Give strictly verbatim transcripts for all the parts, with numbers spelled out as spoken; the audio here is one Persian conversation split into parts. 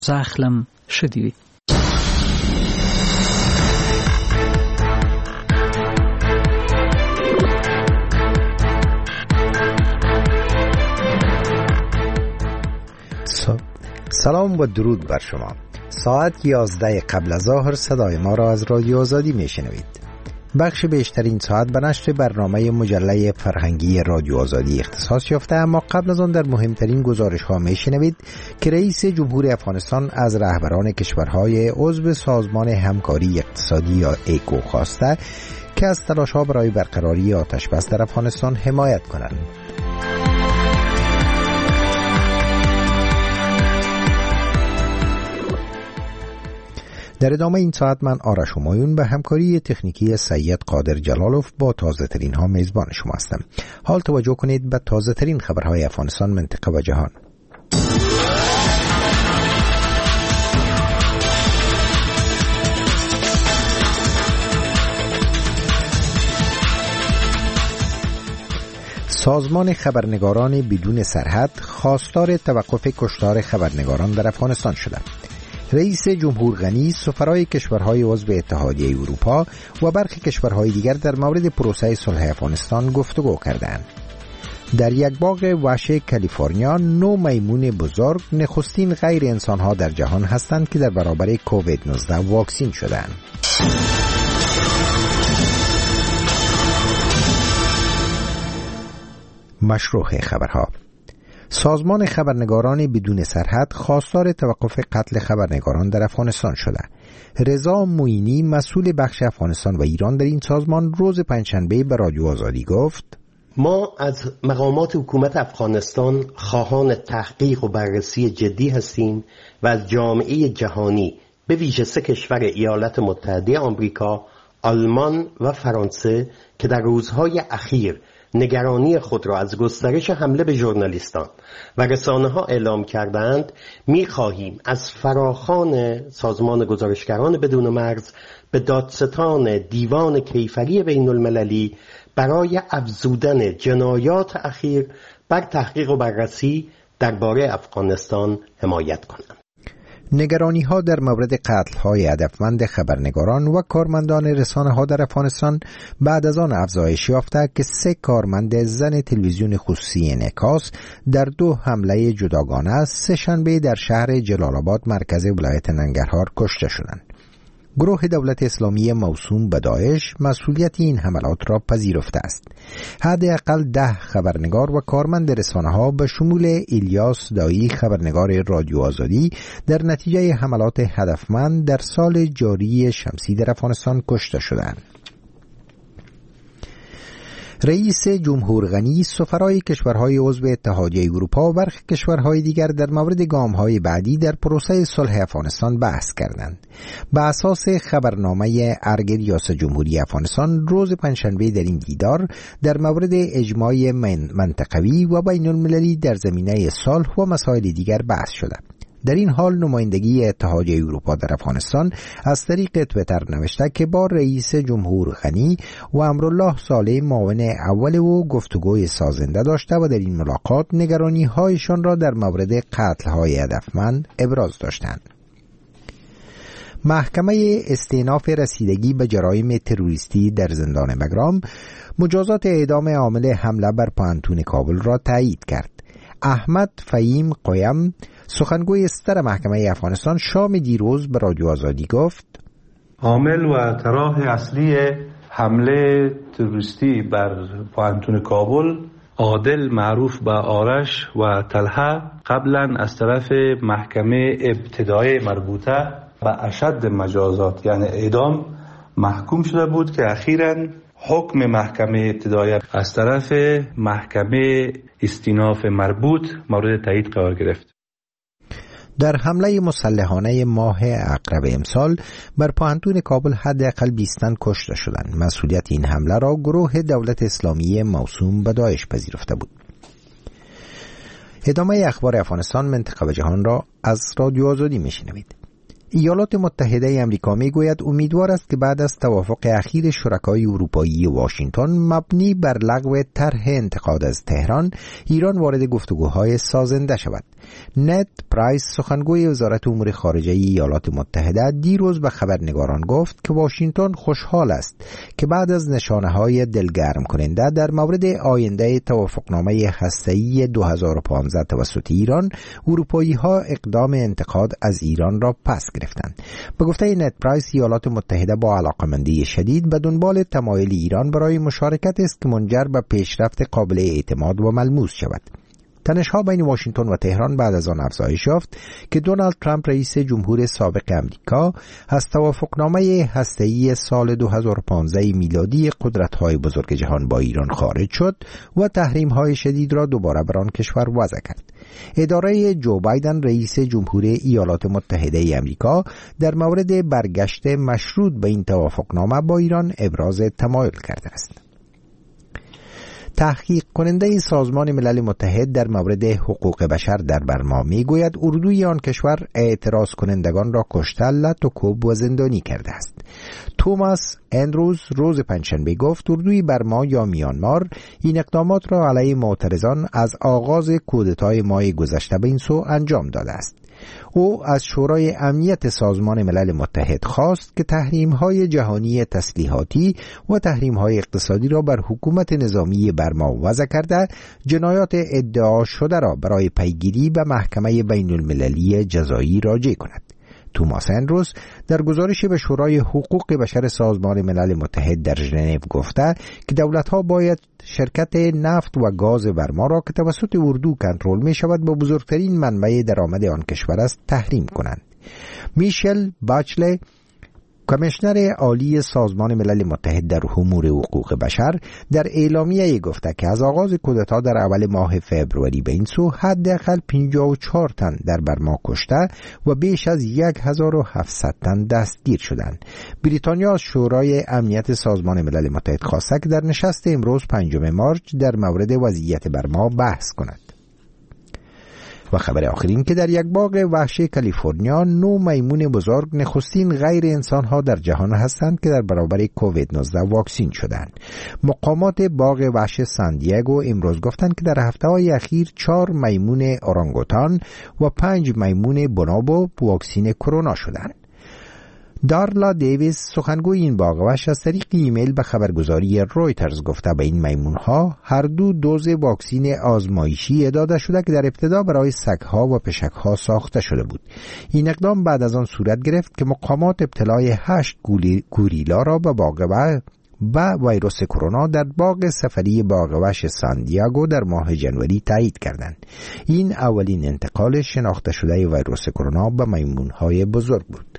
زخلم شدیدی. سلام و درود بر شما. ساعت یازده قبل از ظهر صدای ما را از رادیو آزادی میشنوید. بخش بیشترین ساعت به نشر برنامه مجله فرهنگی رادیو آزادی اختصاص یافته، اما قبل از آن در مهمترین گزارش ها میشنوید که رئیس جمهور افغانستان از رهبران کشورهای عضو سازمان همکاری اقتصادی یا ایکو خواسته که از تلاش ها برای برقراری آتش بس در افغانستان حمایت کنند. در ادامه این ساعت من آرش همایون به همکاری تکنیکی سید قادر جلالوف با تازه ترین ها میزبان شما هستم. حال توجه کنید به تازه ترین خبرهای افغانستان، منطقه و جهان. سازمان خبرنگاران بدون سرحد خواستار توقف کشتار خبرنگاران در افغانستان شده. رئیس جمهور غنی سفرای کشورهای عضو اتحادیه اروپا و برخی کشورهای دیگر در مورد پروسه صلح افغانستان گفتگو کردند. در یک باغ وحش کالیفرنیا نو میمون بزرگ نخستین غیر انسانها در جهان هستند که در برابر کووید نوزده واکسین شدند. مشروع خبرها. سازمان خبرنگاران بدون سرحد خواستار توقف قتل خبرنگاران در افغانستان شده. رضا معینی مسئول بخش افغانستان و ایران در این سازمان روز پنجشنبه به رادیو آزادی گفت: ما از مقامات حکومت افغانستان خواهان تحقیق و بررسی جدی هستیم و از جامعه جهانی به ویژه سه کشور ایالات متحده آمریکا، آلمان و فرانسه که در روزهای اخیر نگرانی خود را از گسترش حمله به ژورنالیستان و رسانه‌ها اعلام کردند، می‌خواهیم از فراخوان سازمان گزارشگران بدون مرز به دادستان دیوان کیفری بین المللی برای افزودن جنایات اخیر بر تحقیق و بررسی درباره افغانستان حمایت کنند. نگرانی ها در مورد قتل های هدفمند خبرنگاران و کارمندان رسانه ها در افغانستان بعد از آن افزایش یافته که سه کارمند زن تلویزیون خصوصی انعکاس در دو حمله جداگانه سه شنبه در شهر جلال آباد مرکز ولایت ننگرهار کشته شدند. گروه دولت اسلامی موسوم به داعش مسئولیت این حملات را پذیرفته است. حداقل ده خبرنگار و کارمند رسانه‌ها به شمول الیاس دایی خبرنگار رادیو آزادی در نتیجه حملات هدفمند در سال جاری شمسی در افغانستان کشته شدند. رئیس جمهور غنی سفرای کشورهای عضو اتحادیه اروپا و برخی کشورهای دیگر در مورد گام‌های بعدی در پروسه صلح افغانستان بحث کردند. به اساس خبرنامه ارگ ریاست جمهوری افغانستان روز پنجشنبه در این دیدار در مورد اجماع منطقوی و بین المللی در زمینه صلح و مسائل دیگر بحث شده. در این حال نمایندگی اتحادیه اروپا در افغانستان از طریق تویتر نوشته که با رئیس جمهور غنی و امرالله صالح معاون اول او گفتگوی سازنده داشته و در این ملاقات نگرانی هایشان را در مورد قتل های هدفمند ابراز داشتند. محکمه استئناف رسیدگی به جرایم تروریستی در زندان بگرام مجازات اعدام عامل حمله بر پوهنتون کابل را تایید کرد. احمد فهیم قیم سخنگوی ستر محکمه افغانستان شام دیروز به رادیو آزادی گفت: عامل و طراح اصلی حمله تروریستی بر پوهنتون کابل عادل معروف به آرش و طلحه قبلا از طرف محکمه ابتدایی مربوطه به اشد مجازات یعنی اعدام محکوم شده بود که اخیراً حکم محکمه ابتدایی از طرف محکمه استئناف مربوط مورد تایید قرار گرفت. در حمله مسلحانه ماه عقرب امسال بر پوهنتون کابل حداقل بیست تن کشته شدند. مسئولیت این حمله را گروه دولت اسلامی موسوم به داعش پذیرفته بود. ادامه اخبار افغانستان، منطقه و جهان را از رادیو آزادی میشنوید. ایالات متحده آمریکا میگوید امیدوار است که بعد از توافق اخیر شرکای اروپایی واشنگتن مبنی بر لغو طرح انتقاد از تهران، ایران وارد گفتگوهای سازنده شود. نت پرایس سخنگوی وزارت امور خارجه ایالات متحده دیروز به خبرنگاران گفت که واشنگتن خوشحال است که بعد از نشانه‌های دلگرم کننده در مورد آینده توافقنامه هسته‌ای دو هزار و پانزده توسط ایران، اروپایی‌ها اقدام انتقاد از ایران را پس گرفتند. به گفته نت پرایس، ایالات متحده با علاقمندی شدید به دنبال تمایل ایران برای مشارکت است که منجر به پیشرفت قابل اعتماد و ملموس شود. تنش‌ها بین واشنگتن و تهران بعد از آن افزایش یافت که دونالد ترامپ رئیس جمهور سابق امریکا از توافقنامه هسته‌ای سال دو هزار و پانزده میلادی قدرت‌های بزرگ جهان با ایران خارج شد و تحریم‌های شدید را دوباره بر آن کشور وضع کرد. اداره جو بایدن رئیس جمهور ایالات متحده امریکا در مورد برگشت مشروط به این توافقنامه با ایران ابراز تمایل کرده است. تحقیق کننده سازمان ملل متحد در مورد حقوق بشر در برما میگوید اردوی آن کشور اعتراض کنندگان را کشته، لطوکوب و زندانی کرده است. توماس اندروز روز پنجشنبه گفت اردوی برما یا میانمار این اقدامات را علیه معترضان از آغاز کودتای ماه گذشته به این سو انجام داده است. او از شورای امنیت سازمان ملل متحد خواست که تحریم‌های جهانی تسلیحاتی و تحریم‌های اقتصادی را بر حکومت نظامی برما وضع کرده، جنایات ادعا شده را برای پیگیری به محکمه بین المللی جزایی راجع کند. توماس اندروز در گزارشی به شورای حقوق بشر سازمان ملل متحد در ژنو گفته که دولت‌ها باید شرکت نفت و گاز برما را که توسط اردو کنترل می شود با بزرگترین منبع درآمد آن کشور است تحریم کنند. میشل باچله، کمیشنر عالی سازمان ملل متحد در امور حقوق بشر، در اعلامیه گفته که از آغاز کودتا در اول ماه فوریه به این سو حداقل پنجاه و چهار تن در برما کشته و بیش از هزار و هفتصد تن دستگیر شدند. بریتانیا از شورای امنیت سازمان ملل متحد خواسته که در نشست امروز پنجم مارس در مورد وضعیت برما بحث کند. و خبر آخرین که در یک باغ وحشی کالیفرنیا نو میمون بزرگ نخستین غیر انسان ها در جهان هستند که در برابر کووید نوزده واکسین شدند. مقامات باغ وحش سان دیگو امروز گفتند که در هفته های اخیر چهار میمون اورانگوتان و پنج میمون بونوبو واکسین کرونا شدند. دارلا دیویس، سخنگوی این باغ وحش، از طریق ایمیل به خبرگزاری رویترز گفته به این میمونها هر دو دوز واکسین آزمایشی داده شده که در ابتدا برای سگها و پشکها ساخته شده بود. این اقدام بعد از آن صورت گرفت که مقامات ابتلای هشت گوریلا را به باغ وحش با ویروس کرونا در باغ سفری باغ وحش سان دیگو در ماه جنوری تایید کردند. این اولین انتقال شناخته شده ویروس کرونا به میمونهای بزرگ بود.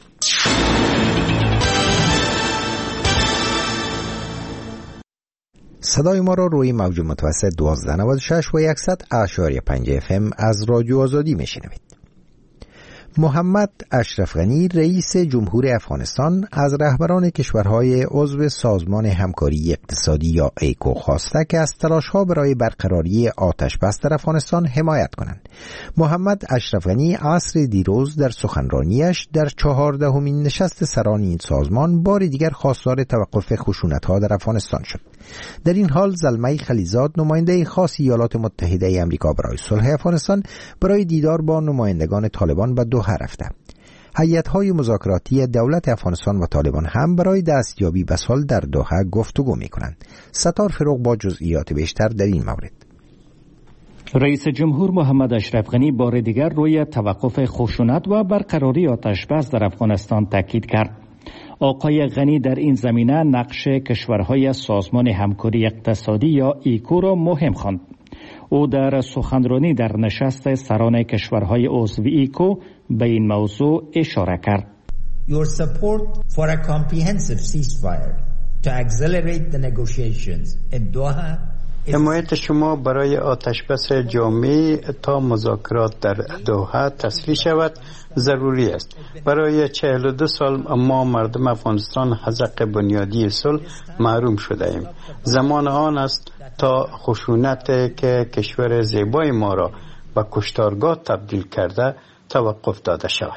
صدای ما را روی موج متوسط دوازده نود و شش و صد اشاری پنج اف ام از رادیو آزادی میشنوید. محمد اشرف غنی رئیس جمهور افغانستان از رهبران کشورهای عضو سازمان همکاری اقتصادی یا ایکو خواسته که از تلاش‌ها برای برقراری آتش بس در افغانستان حمایت کنند. محمد اشرف غنی عصر دیروز در سخنرانیش در چهاردهمین نشست سران این سازمان بار دیگر خواستار توقف خشونت‌ها در افغانستان شد. در این حال زلمه خلیزاد، نماینده خاص ایالات متحده آمریکا برای صلح افغانستان، برای دیدار با نمایندگان طالبان به دوحه رفته. هیئت‌های مذاکراتی دولت افغانستان و طالبان هم برای دستیابی به صلح در دوحه گفتگو می‌کنند. ستار فروغ با جزئیات بیشتر در این مورد. رئیس جمهور محمد اشرف غنی بار دیگر روی توقف خشونت و برقراری آتش بس در افغانستان تاکید کرد. آقای غنی در این زمینه نقش کشورهای سازمان همکاری اقتصادی یا ایکو را مهم خواند. او در سخنرانی در نشست سران کشورهای عضو ایکو به این موضوع اشاره کرد. Your support for a comprehensive ceasefire to accelerate the negotiations in Doha. حمایت شما برای آتشبس جامع تا مذاکرات در دوحه تصویب شود ضروری است. برای چهل و دو سال ما مردم افغانستان از حق بنیادی صلح محروم شده ایم. زمان آن است تا خشونت که کشور زیبای ما را به کشتارگاه تبدیل کرده توقف داده شود.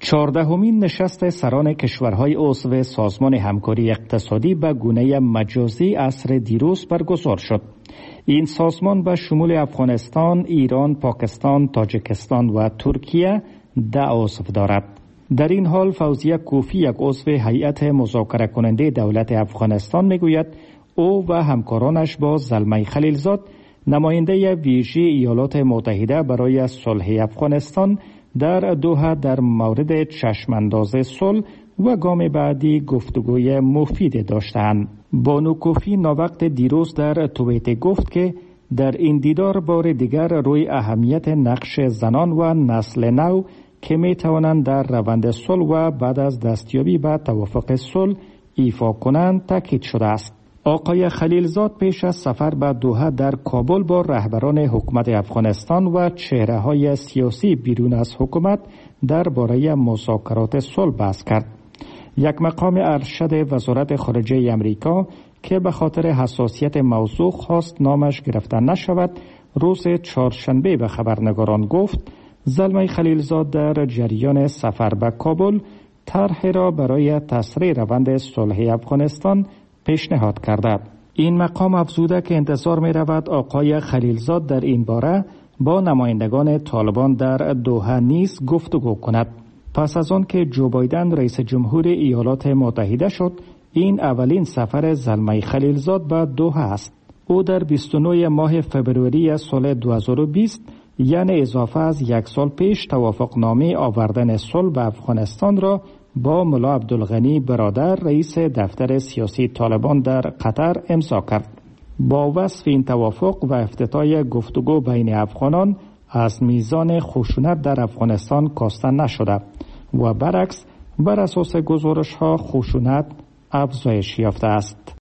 چهاردهمین نشست سران کشورهای عضو سازمان همکاری اقتصادی به گونه مجازی عصر دیروز برگزار شد. این سازمان به شمول افغانستان، ایران، پاکستان، تاجیکستان و ترکیه ده عضو دارد. در این حال فوزیه کوفی، یک عضو هیئت مذاکره کننده دولت افغانستان، میگوید او و همکارانش با زلمه خلیلزاد، نماینده ویژه ایالات متحده برای صلح افغانستان، در دوحه در مورد چشمانداز صلح و گام بعدی گفتگوی مفید داشتند. بانو کوفی ناوقت دیروز در توییت گفت که در این دیدار بار دیگر روی اهمیت نقش زنان و نسل نو که می توانند در روند صلح و بعد از دستیابی به توافق صلح ایفا کنند تاکید شده است. آقای خلیلزاد پیش از سفر به دوحه در کابل با رهبران حکومت افغانستان و چهره‌های سیاسی بیرون از حکومت درباره مذاکرات صلح بحث کرد. یک مقام ارشد وزارت خارجه امریکا که به خاطر حساسیت موضوع خواست نامش گرفته نشود، روز چهارشنبه به خبرنگاران گفت زلمه خلیلزاد در جریان سفر به کابل طرح را برای تسریع روند صلح افغانستان پیشنهاد کرده. این مقام افزوده که انتظار می رود آقای خلیلزاد در این باره با نمایندگان طالبان در دوحه نیز گفتگو کند. پس از آن که جو بایدن رئیس جمهور ایالات متحده شد، این اولین سفر زلمه خلیلزاد به دوحه است. او در بیست و نه ماه فبروری سال دو هزار و بیست، یعنی اضافه از یک سال پیش، توافقنامه آوردن صلح به افغانستان را با ملا عبدالغنی برادر رئیس دفتر سیاسی طالبان در قطر امضا کرد. با وصف این توافق و افتتاح گفتگو بین افغانان، از میزان خشونت در افغانستان کاسته نشده و برعکس بر اساس گزارش‌ها خشونت افزایش یافته است.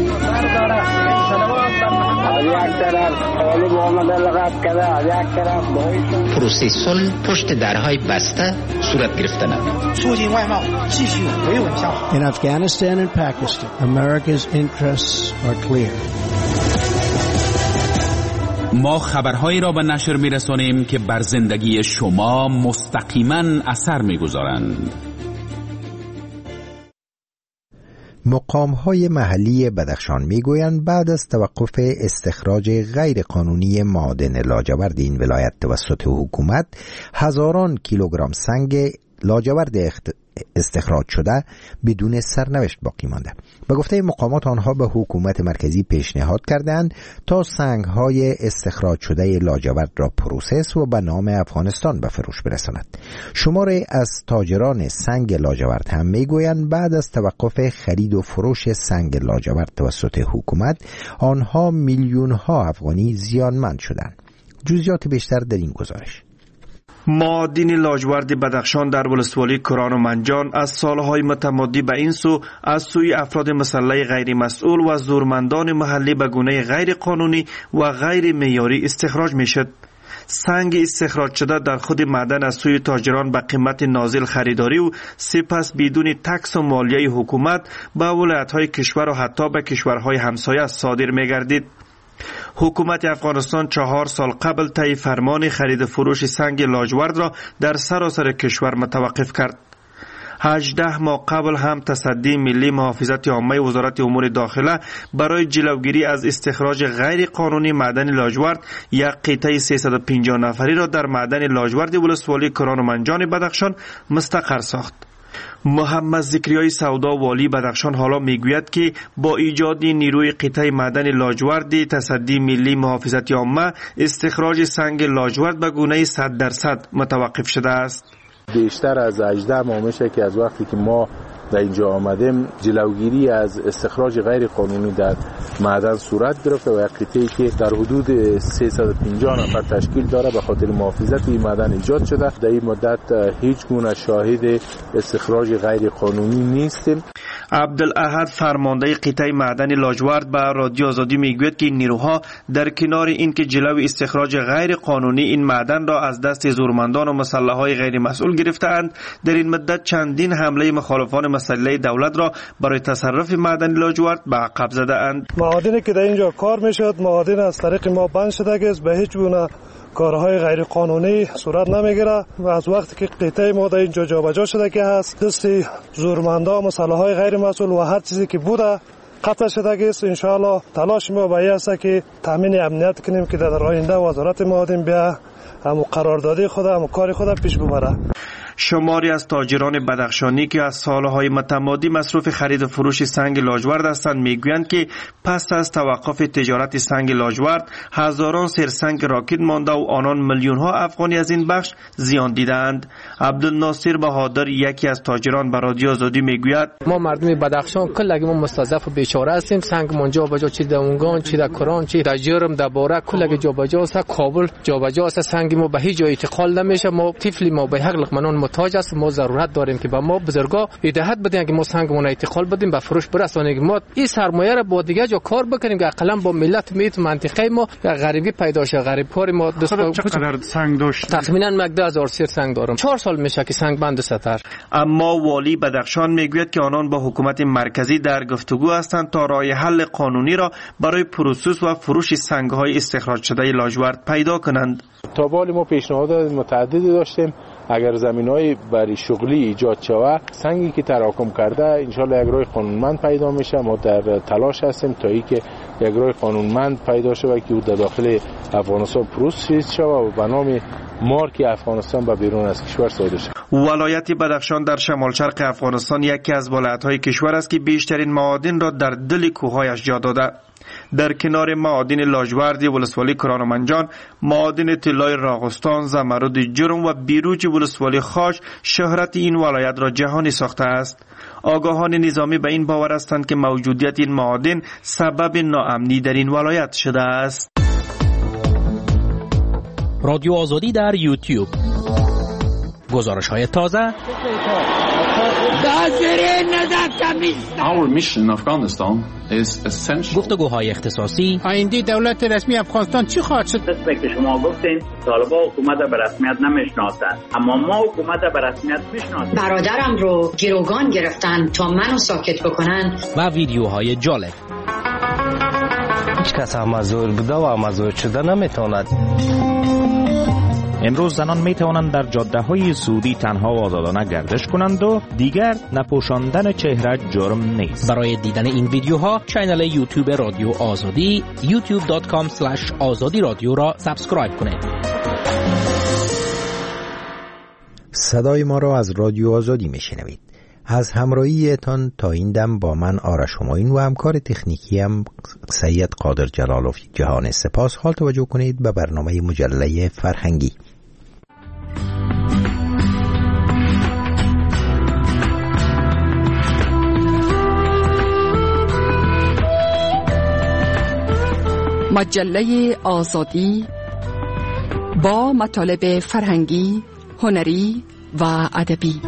پروسه صلح پشت درهای بسته صورت گرفتند. In Afghanistan and Pakistan, America's interests are clear. ما خبرهایی را به نشر می‌رسانیم که بر زندگی شما مستقیما اثر می‌گذارند. مقام‌های محلی بدخشان می‌گویند بعد از توقف استخراج غیرقانونی معادن لاجورد این ولایت توسط حکومت، هزاران کیلوگرم سنگ لاجورد استخراج شده بدون سرنوشت باقی مانده. به گفته مقامات، آنها به حکومت مرکزی پیشنهاد کردند تا سنگ‌های استخراج شده لاجورد را پروسس و به نام افغانستان به فروش برساند. شماری از تاجران سنگ لاجورد هم میگویند بعد از توقف خرید و فروش سنگ لاجورد توسط حکومت، آنها میلیون‌ها افغانی زیانمند شدند. جزئیات بیشتر در این گزارش. معادن لاجورد بدخشان در ولسوالی کران و منجان از سالهای متمادی به این سو از سوی افراد مسلح غیر مسئول و زورمندان محلی به گونه غیر قانونی و غیر معیاری استخراج می شد. سنگ استخراج شده در خود معدن از سوی تاجران به قیمت نازل خریداری و سپس بدون تکس و مالیه حکومت به ولایت‌های کشور و حتی به کشورهای همسایه صادر می گردید. حکومت افغانستان چهار سال قبل طی فرمان خرید فروش سنگ لاجورد را در سراسر کشور متوقف کرد. هجده ماه قبل هم تصدی ملی محافظت عامه وزارت امور داخله برای جلوگیری از استخراج غیر قانونی معدن لاجورد یک قطعه سیصد و پنجاه نفری را در معدن لاجورد ولسوالی کران و منجان بدخشان مستقر ساخت. محمد ذکریای سودا والی بدخشان حالا میگوید که با ایجاد نیروی قطعه معدن لاجورد تصدی ملی محافظت عامه، استخراج سنگ لاجورد به گونه صد درصد متوقف شده است. بیشتر از هجده ماه میشه که از وقتی که ما در اینجا آمدیم جلوگیری از استخراج غیر قانونی در معدن صورت گرفته و یک قطعه‌ای که در حدود سیصد و پنجاه نفر تشکیل داره به خاطر محافظت این معدن ایجاد شده. در این مدت هیچ گونه شاهد استخراج غیر قانونی نیستیم. عبدالاحد فرمانده قطعه معدن لاجورد به رادیو آزادی میگوید که این نیروها در کنار اینکه جلوی استخراج غیر قانونی این معدن را از دست زورمندان و مسلح‌های غیر مسئول گرفتند، در این مدت چندین حمله مخالفان مسئله دولت را برای تصرف معدن لاجورد به عقب زده اند. معادنی که در اینجا کار میشد، معادن از طریق ما بند شده است، به هیچ گونه کارهای غیر قانونی صورت نمیگیره و از وقتی که قطعه ما در اینجا جابجا شده که هست دست زورمندا مسئله غیر مسئول و هر چیزی که بوده قطع شده است. ان شاء الله تلاش ما به این است که تامین امنیت کنیم که در آینده وزارت معادن بیا هم قراردادی خود هم کار خود پیش ببره. شماری از تاجران بدخشانی که از سالهای متمادی مصروف خرید و فروش سنگ لاجورد هستند میگویند که پس از توقف تجارت سنگ لاجورد هزاران سرسنگ راکد مانده و آنان میلیون ها افغانی از این بخش زیان دیدند. عبدالناصر بهادر یکی از تاجران به رادیو آزادی میگوید ما مردم بدخشان کلگی ما مستضعف و بیچاره هستیم. سنگ ما جا بجا چی در اونگان چی در کران چی در جرم در باره کلگی جا بجا است. کابل جا بجا است. سنگ ما به هیچ جای انتقال نمیشه. ما طفلی ما به حق منون تاج است. ما ضرورت داریم که با ما بزرگا ایدهات بدیم که ما سنگمون انتقال بدیم به فروش برسونیم. ما این سرمایه را با دیگه جا کار بکنیم که اقلا با ملت میت منطقه ما غریبی پیدا شه. غریب کاری ما چقدر سنگ داشت؟ تقریبا مقدار هزار سیر سنگ دارم. چهار سال میشه که سنگ بند ستر. اما والی بدخشان میگوید که آنان با حکومت مرکزی در گفتگو هستند تا راه حل قانونی را برای پروسس و فروش سنگ‌های استخراج شده لاجورد پیدا کنند. تا بالی ما پیشنهادات متعددی داشتیم. اگر زمینای برای شغلی ایجاد شود سنگی که تراکم کرده انشالله یک راه قانونمند پیدا میشه. ما در تلاش هستیم تا اینکه یک راه قانونمند پیدا شود که در داخل افغانستان پروسس شود و به نام مارک افغانستان به بیرون از کشور صادر شود. ولایت بدخشان در شمال شرق افغانستان یکی از ولایت‌های کشور است که بیشترین معادن را در دل کوه‌هایش جا داده. در کنار معادن لاجوردی ولسوالی کران و منجان، معادن طلای راغستان، زمرد جرم و بیروج ولسوالی خاش شهرت این ولایت را جهانی ساخته است. آگاهان نظامی به این باور هستند که موجودیت این معادن سبب ناامنی در این ولایت شده است. رادیو آزادی در یوتیوب. گزارش های تازه. Our mission in Afghanistan is essential. گفتگوهای اختصاصی. آینده دولت رسمی افغانستان چی خواهد شد؟ دست که شما گفتین طالبان حکومت به رسمیت نمیشناسند، اما ما حکومت به رسمیت میشناسیم. برادرم رو گروگان گرفتن تا منو ساکت بکنن. و ویدیوهای جالب. هیچ کس مزور بوده و مزور شده نمیتواند. امروز زنان می توانند در جاده های سعودی تنها و آزادانه گردش کنند و دیگر نپوشاندن چهره جرم نیست. برای دیدن این ویدیوها کانال یوتیوب رادیو آزادی یوتیوب دات کام اسلش آزادی رادیو را سابسکرایب کنید. صدای ما را از رادیو آزادی می شنوید. از همراهیتان تا این دم با من آرش هماین و همکار تکنیکی هم سید قادر جلالوف جهان سپاس. حال توجه کنید به برنامه مجله فرهنگی. مجله آزادی با مطالب فرهنگی، هنری و ادبی.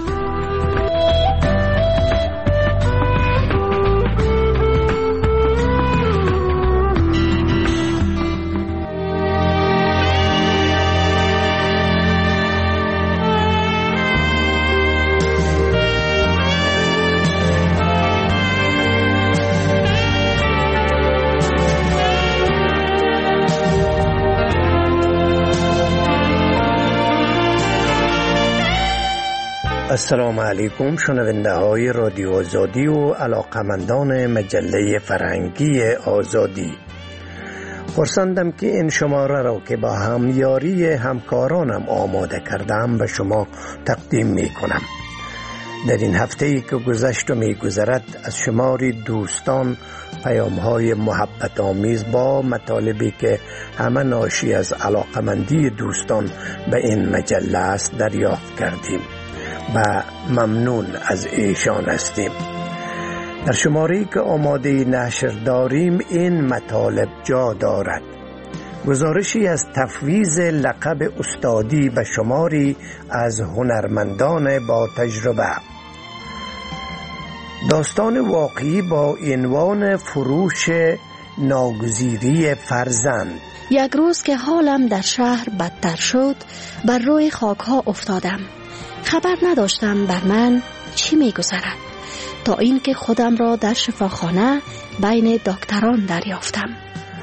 السلام علیکم شنونده های رادیو آزادی و علاقمندان مجله فرهنگی آزادی. خرسندم که این شماره را که با همیاری همکارانم آماده کردم به شما تقدیم می کنم. در این هفته که گذشت و می گذرد از شماری دوستان پیام های محبت آمیز با مطالبی که همه ناشی از علاقمندی دوستان به این مجله است دریافت کردیم و ممنون از ایشان هستیم. در شماری که آماده نشر داریم این مطالب جا دارد: گزارشی از تفویض لقب استادی به شماری از هنرمندان با تجربه، داستان واقعی با عنوان فروش ناگزیری فرزند. یک روز که حالم در شهر بدتر شد بر روی خاک ها افتادم. خبر نداشتم بر من چی می گذرد تا اینکه خودم را در شفاخانه بین دکتران دریافتم.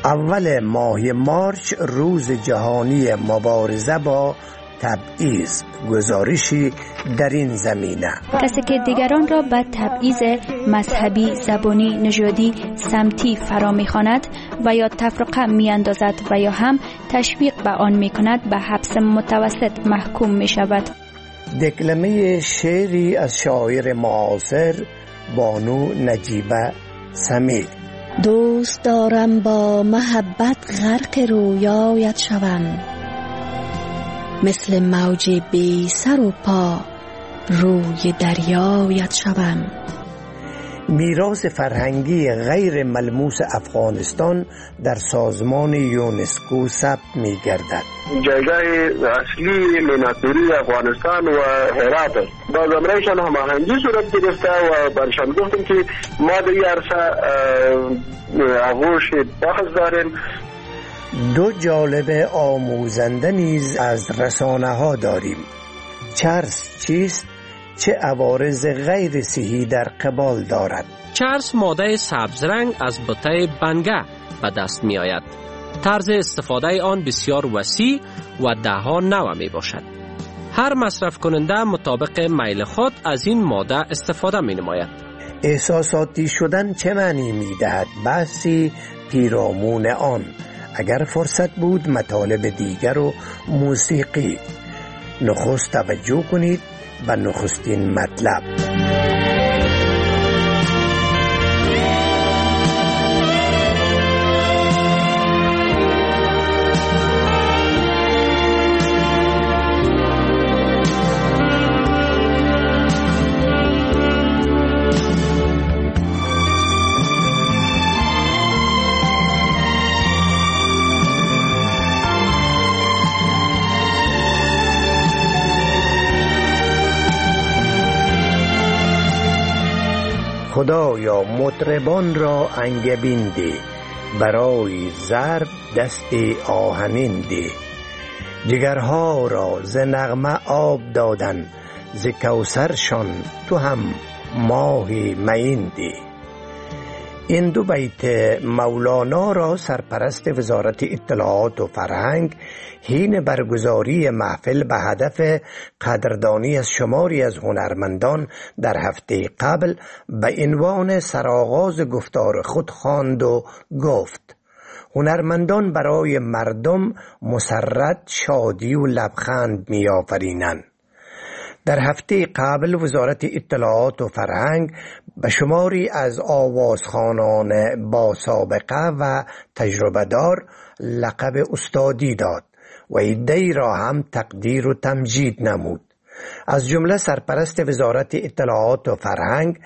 اول ماه مارچ روز جهانی مبارزه با تبعیض، گزارشی در این زمینه. کسی که دیگران را به تبعیض مذهبی، زبانی، نژادی، سمتی فرا می‌خواند و یا تفرقه می‌اندازد و یا هم تشویق به آن می‌کند به حبس متوسط محکوم می‌شود. دکلمه شعری از شاعر معاصر بانو نجیبه سمیر. دوست دارم با محبت غرق رویایت شوم، مثل موج بی سر و پا روی دریایت شوم. میراث فرهنگی غیر ملموس افغانستان در سازمان یونسکو ثبت می گردد. جایگاه اصلی میناتوری افغانستان و هرات است. با زمینشان هماهنگی صورت گرفته و برشان گفتیم که ما در این عرصه آغوش بحث داریم. دو جالب آموزنده نیز از رسانه ها داریم. چرس چیست؟ چه عوارض غیر صحی در قبال دارد؟ چرس ماده سبز رنگ از بوته بنگه به دست می آید. طرز استفاده آن بسیار وسیع و دهها نوع می باشد. هر مصرف کننده مطابق میل خود از این ماده استفاده می نماید. احساساتی شدن چه معنی می دهد؟ بحثی پیرامون آن. اگر فرصت بود مطالب دیگر و موسیقی. نخست توجه کنید به نخستین مطلب. خدایا مطربان را انگبین ده، برای ضرب دست آهنین ده. جگرها را ز نغمه آب دادن، ز کوثرشان تو هم ماهی معین ده. این دو بیت مولانا را سرپرست وزارت اطلاعات و فرهنگ حین برگزاری محفل به هدف قدردانی از شماری از هنرمندان در هفته قبل به عنوان سرآغاز گفتار خود خواند و گفت: هنرمندان برای مردم مسرت، شادی و لبخند می آفرینند. در هفته قبل وزارت اطلاعات و فرهنگ به شماری از آوازخوانان با سابقه و تجربه دار لقب استادی داد و عده‌ای را هم تقدیر و تمجید نمود. از جمله سرپرست وزارت اطلاعات و فرهنگ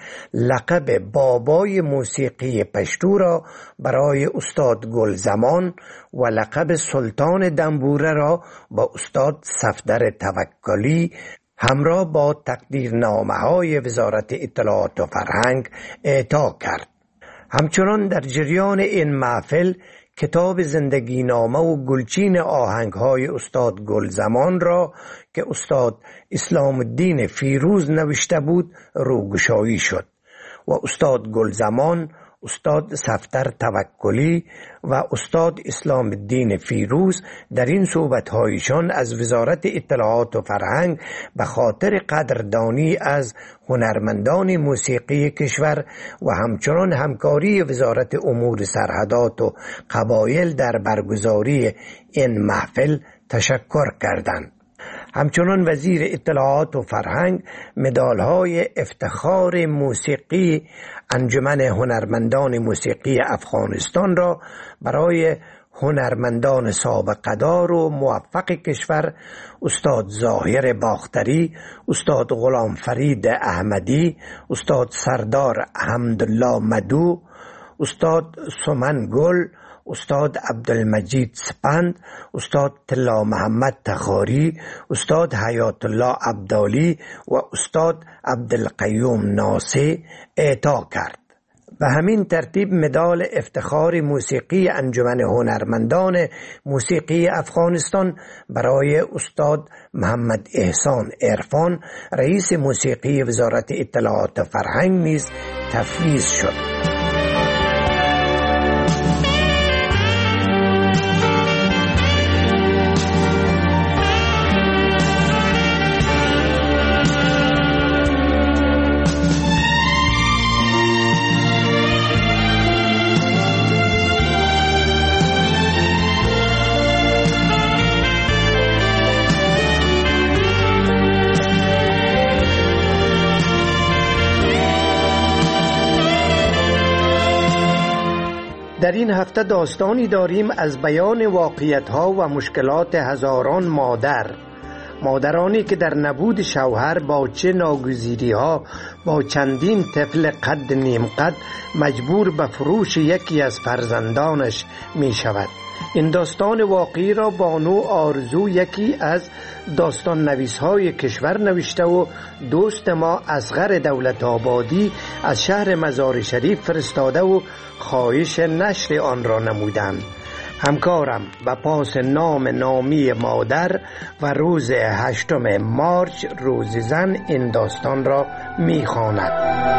لقب بابای موسیقی پشتو را برای استاد گلزمان و لقب سلطان دنبوره را با استاد صفدر توکلی همراه با تقدیرنامه‌های وزارت اطلاعات و فرهنگ اعطا کرد. همچنان در جریان این محفل کتاب زندگی نامه و گلچین آهنگ‌های استاد گلزمان را که استاد اسلام الدین فیروز نوشته بود روگشایی شد و استاد گلزمان، استاد صفدر توکلی و استاد اسلام الدین فیروز در این صحبت‌هایشان از وزارت اطلاعات و فرهنگ به خاطر قدردانی از هنرمندان موسیقی کشور و همچنان همکاری وزارت امور سرحدات و قبایل در برگزاری این محفل تشکر کردند. همچنان وزیر اطلاعات و فرهنگ مدال‌های افتخار موسیقی انجمن هنرمندان موسیقی افغانستان را برای هنرمندان سابقه‌دار و موفق کشور استاد ظاهر باختری، استاد غلام فرید احمدی، استاد سردار حمدالله مدو، استاد سمن گل، استاد عبدالمجید سپند، استاد طلا محمد تخاری، استاد حیات الله عبدالی و استاد عبدالقیوم ناصی اعطا کرد. و همین ترتیب مدال افتخار موسیقی انجمن هنرمندان موسیقی افغانستان برای استاد محمد احسان عرفان، رئیس موسیقی وزارت اطلاعات و فرهنگ نیز تفویض شد. در این هفته داستانی داریم از بیان واقعیت‌ها و مشکلات هزاران مادر، مادرانی که در نبود شوهر با چه ناگزیری‌ها با چندین طفل قد نیم قد مجبور به فروش یکی از فرزندانش می شود. این داستان واقعی را بانو آرزو، یکی از داستان نویس‌های کشور، نوشته و دوست ما اصغر دولت آبادی از شهر مزار شریف فرستاده و خواهش نشر آن را نمودند. همکارم به پاس نام نامی مادر و روز هشتم مارچ روز زن این داستان را می‌خواند.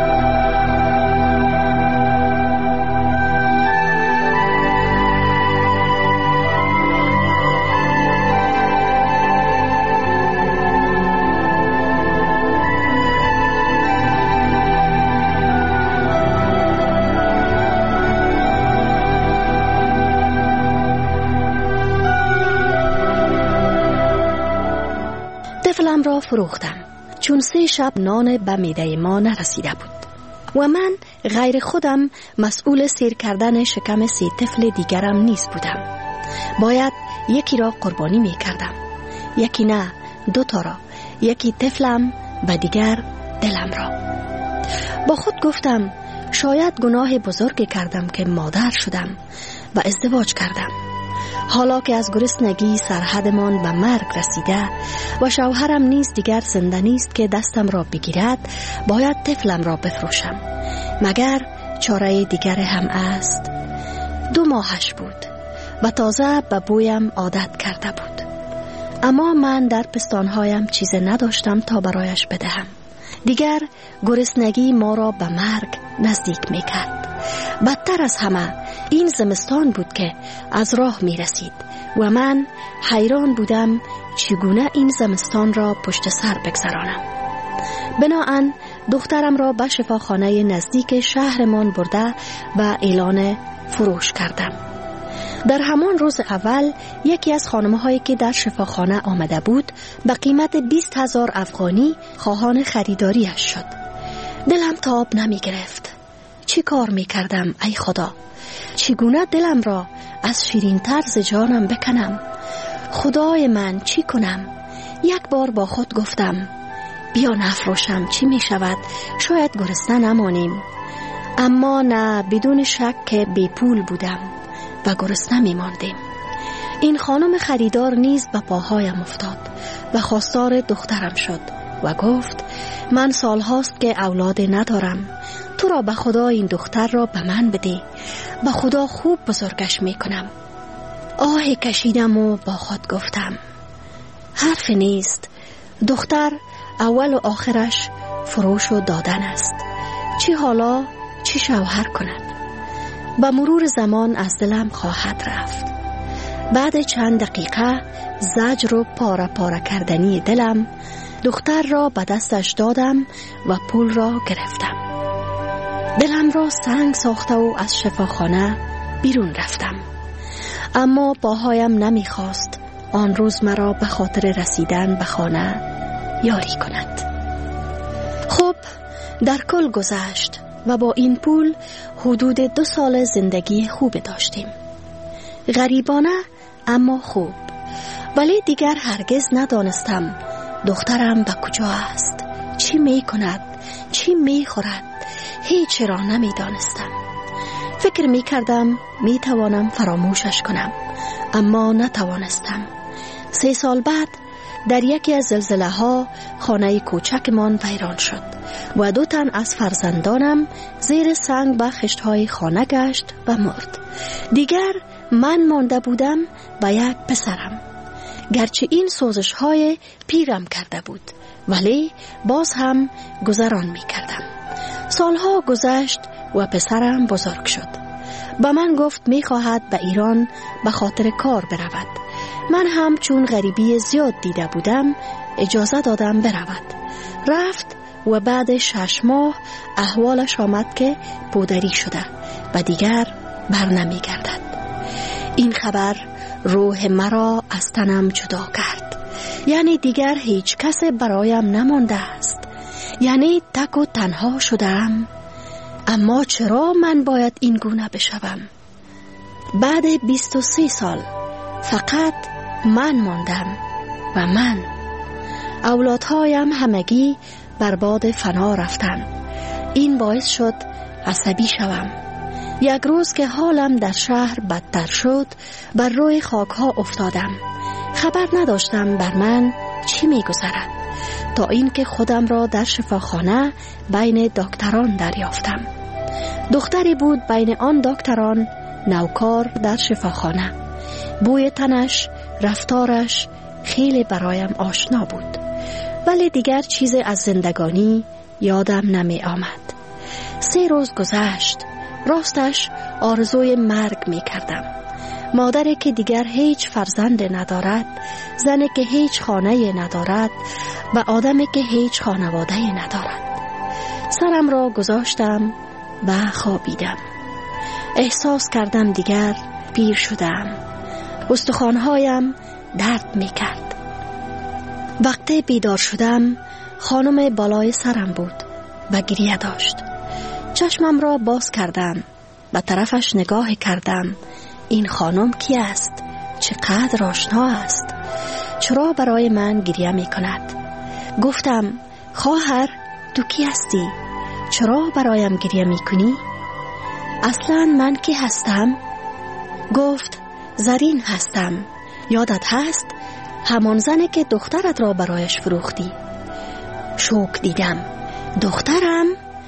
طفلم را فروختم چون سه شب نان به معده ما نرسیده بود و من غیر خودم مسئول سیر کردن شکم سه طفل دیگرم نیز بودم. باید یکی را قربانی می کردم، یکی نه، دو تا را، یکی طفلم و دیگر دلم را. با خود گفتم شاید گناه بزرگی کردم که مادر شدم و ازدواج کردم. حالا که از گرسنگی سرحدمان به مرگ رسیده و شوهرم نیز دیگر زنده نیست که دستم را بگیرد، باید طفلم را بفروشم. مگر چاره دیگر هم است؟ دو ماهش بود و تازه به بویم عادت کرده بود، اما من در پستانهایم چیز نداشتم تا برایش بدهم. دیگر گرسنگی ما را به مرگ نزدیک می کرد. بدتر از همه این زمستان بود که از راه می رسید و من حیران بودم چگونه این زمستان را پشت سر بگذرانم. بناهن دخترم را به شفاخانه نزدیک شهرمان برده و اعلان فروش کردم. در همان روز اول یکی از خانم‌هایی که در شفاخانه آمده بود به قیمت بیست هزار افغانی خواهان خریداریش شد. دلم تاب نمی گرفت. چی کار می کردم ای خدا؟ چگونه دلم را از شیرین طرز جانم بکنم؟ خدای من چی کنم؟ یک بار با خود گفتم بیا نفروشم، چی می شود؟ شاید گرسنه نمانیم. اما نه، بدون شک که بی پول بودم و گرسنه می ماندیم. این خانم خریدار نیز به پاهایم افتاد و خواستار دخترم شد و گفت من سالهاست که اولاد ندارم، تو را به خدا این دختر را به من بده، به خدا خوب بزرگش می کنم. آه کشیدم و با خود گفتم حرف نیست، دختر اول و آخرش فروش و دادن است، چی حالا چی شوهر کند؟ با مرور زمان از دلم خواهد رفت. بعد چند دقیقه زجر و پاره پاره کردنی دلم دختر را به دستش دادم و پول را گرفتم. دلم را سنگ ساخته و از شفاخانه بیرون رفتم، اما پاهایم نمیخواست آن روز مرا به خاطر رسیدن به خانه یاری کند. خب در کل گذشت و با این پول حدود دو سال زندگی خوب داشتیم. غریبانه اما خوب. ولی دیگر هرگز ندانستم دخترم به کجا است، چی می کند، چی می خورد. هیچ را نمی دانستم. فکر می کردم می توانم فراموشش کنم، اما نتوانستم. سه سال بعد در یکی از زلزله ها خانه کوچکمان ویران شد و دو تن از فرزندانم زیر سنگ به خشت های خانه گشت و مرد. دیگر من مانده بودم و یک پسرم. گرچه این سوزش های پیرم کرده بود ولی باز هم گذران می کردم. سالها گذشت و پسرم بزرگ شد. با من گفت می خواهد به ایران به خاطر کار برود. من هم چون غریبی زیاد دیده بودم اجازه دادم برود. رفت و بعد شش ماه احوالش آمد که پودری شده و دیگر بر نمی گردد. این خبر روح مرا از تنم جدا کرد. یعنی دیگر هیچ کس برایم نمانده است. یعنی تک و تنها شدم. اما چرا من باید این گونه بشوم؟ بعد بیست و سه سال فقط من ماندم و من. اولادهایم همگی برباد فنا رفتند. این باعث شد عصبی شوم. یک روز که حالم در شهر بدتر شد، بر روی خاکها افتادم. خبر نداشتم بر من چی می‌گذرد، تا اینکه خودم را در شفاخانه بین دکتران دریافتم. دختری بود بین آن دکتران، نوکار در شفاخانه. بوی تنش، رفتارش خیلی برایم آشنا بود، ولی دیگر چیزی از زندگانی یادم نمی آمد. سه روز گذشت. راستش آرزوی مرگ می کردم. مادری که دیگر هیچ فرزند ندارد، زنی که هیچ خانه ندارد و آدمی که هیچ خانواده ندارد. سرم را گذاشتم و خوابیدم. احساس کردم دیگر پیر شدم. استخوان‌هایم درد می کرد. وقتی بیدار شدم، خانم بالای سرم بود و گریه داشت. چشمم را باز کردم، به طرفش نگاه کردم. این خانم کی است؟ چقدر آشنا است. چرا برای من گریه می کند؟ گفتم خواهر تو کی هستی؟ چرا برایم گریه می کنی؟ اصلا من کی هستم؟ گفت زرین هستم. یادت هست؟ همان زنی که دخترت را برایش فروختی. شوک دیدم. دخترم؟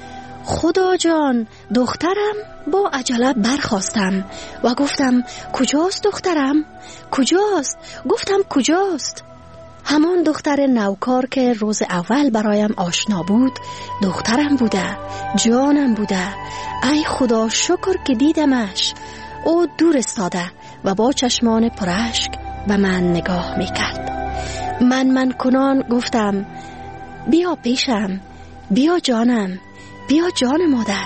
خدا جان، دخترم؟ با عجله برخاستم و گفتم کجاست دخترم؟ کجاست؟ گفتم کجاست؟ همان دختر نوکار که روز اول برایم آشنا بود دخترم بوده، جانم بوده. ای خدا شکر که دیدمش. او دور استاده و با چشمان پراشک به من نگاه میکرد. من من کنان گفتم بیا پیشم، بیا جانم، بیا جان مادر.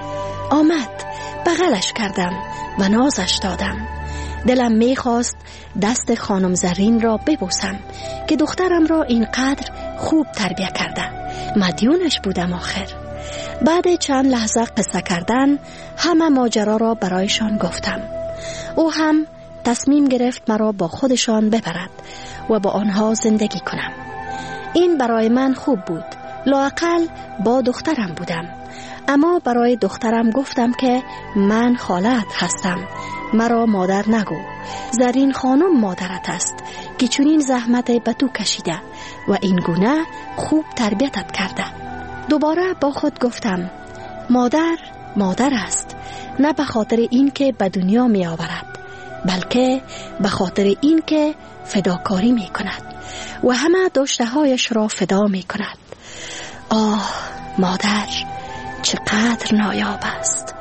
آمد، بغلش کردم و نازش دادم. دلم میخواست دست خانم زرین را ببوسم که دخترم را اینقدر خوب تربیه کرده. مدیونش بودم آخر. بعد چند لحظه قصه کردن همه ماجرا را برایشان گفتم. او هم تصمیم گرفت مرا با خودشان ببرد و با آنها زندگی کنم. این برای من خوب بود. لااقل با دخترم بودم. اما برای دخترم گفتم که من خالت هستم، مرا مادر نگو. زرین خانم مادرت است که چنین زحمت به تو کشیده و این گونه خوب تربیتت کرده. دوباره با خود گفتم مادر مادر است، نه به خاطر این که به دنیا می آورد، بلکه به خاطر این که فداکاری می کند و همه داشته هایش را فدا می کند. آه مادر چقدر نایاب است.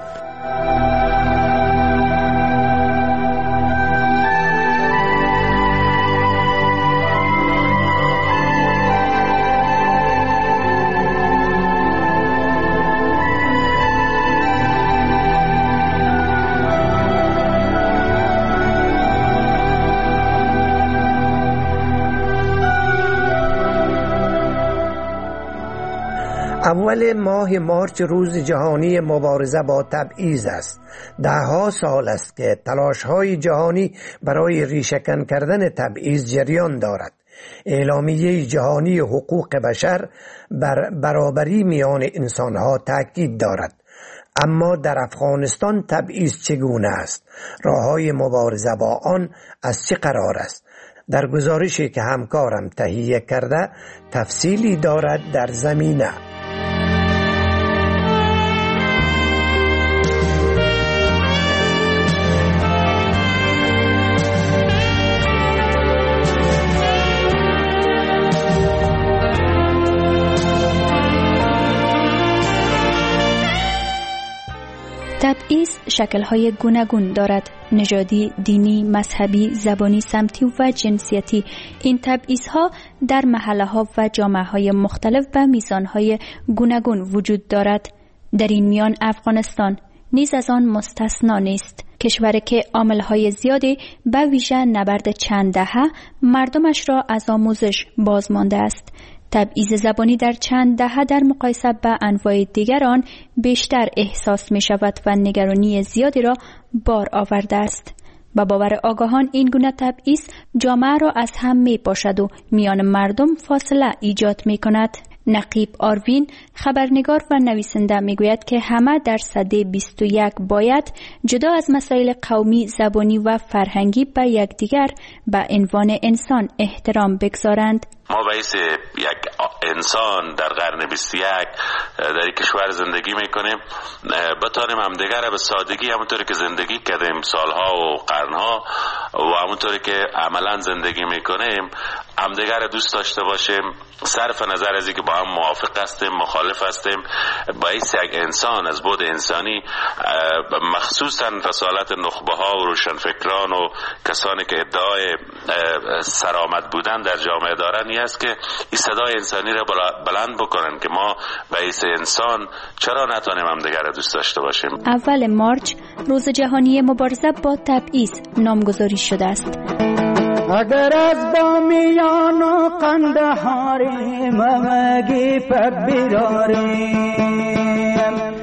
اول ماه مارچ روز جهانی مبارزه با تبعیض است. دهها سال است که تلاش‌های جهانی برای ریشه‌کن کردن تبعیض جریان دارد. اعلامیه جهانی حقوق بشر بر برابری میان انسان‌ها تاکید دارد. اما در افغانستان تبعیض چگونه است؟ راه‌های مبارزه با آن از چه قرار است؟ در گزارشی که همکارم تهیه کرده تفصیلی دارد در زمینه. تبعیض شکل‌های گوناگون دارد: نژادی، دینی، مذهبی، زبانی، سمتی و جنسیتی. این تبعیض‌ها در محله‌ها و جامعه‌های مختلف و میزان‌های گوناگون وجود دارد. در این میان افغانستان نیز از آن مستثنا نیست. کشوری که عامل‌های زیادی به ویژه نبرد چند دهه مردمش را از آموزش باز مانده است. تبعیض زبانی در چند دهه در مقایسه با انواع دیگران بیشتر احساس می شود و نگرانی زیادی را بار آورده است. با باور آگاهان این گونه تبعیض جامعه را از هم می پاشد و میان مردم فاصله ایجاد می کند. نقیب آروین خبرنگار و نویسنده میگوید که همه در سده بیست و یک باید جدا از مسائل قومی، زبانی و فرهنگی به یکدیگر به عنوان انسان احترام بگذارند. ما باعث یک انسان در قرن بیست و یک در یک کشور زندگی میکنیم بتانیم همدیگر به سادگی همونطوری که زندگی کردیم سالها و قرنها و همونطوری که عملا زندگی میکنیم همدیگر دوست داشته باشیم، صرف نظر از اینکه با هم موافق هستیم مخالف هستیم. باعث یک انسان از بعد انسانی مخصوصا رسالت نخبه ها و روشنفکران و کسانی که ادعای سرآمد بودن در جامعه دارن این است که این صدای انسانی را بلند بکنن که ما باعث انسان چرا نتونیم همدیگر را دوست داشته باشیم. اول مارچ روز جهانی مبارزه با تبعیض نامگذاری شده است. اگر از بامیان و قندهاریم مگی پبیراریم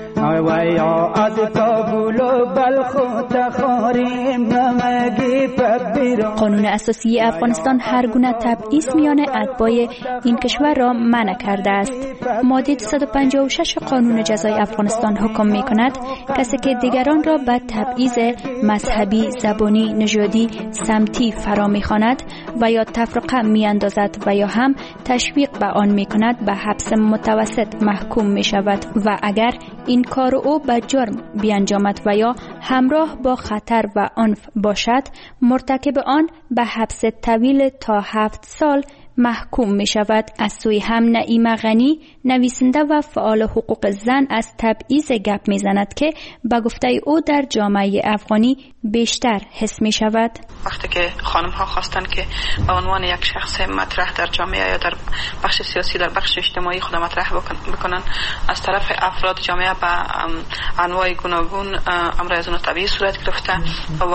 ویا از کابل و بلخ و تخاریم مگی پبیراریم. قانون اساسی افغانستان هر گونه تبعیض میان اتباع این کشور را منع کرده است. ماده صد و پنجاه و شش قانون جزای افغانستان حکم می کند کسی که دیگران را به تبعیض مذهبی، زبانی، نژادی، سمتی فرا می‌خواند و یا تفرقه می‌اندازد و یا هم تشویق به آن می‌کند به حبس متوسط محکوم می‌شود و اگر این کار او به جرم بیانجامد و یا همراه با خطر و عنف باشد مرتکب آن به حبس طویل تا هفت سال محکوم می شود. از سوی هم نعیمه غنی نویسنده و فعال حقوق زن از تبعیض گپ می زند که به گفته او در جامعه افغانی بیشتر حس می شود. وقتی که خانم ها خواستن که به عنوان یک شخص مطرح در جامعه یا در بخش سیاسی در بخش اجتماعی خود مطرح بکنن از طرف افراد جامعه به انواع گوناگون امر از اون طبیعی صورت گرفته و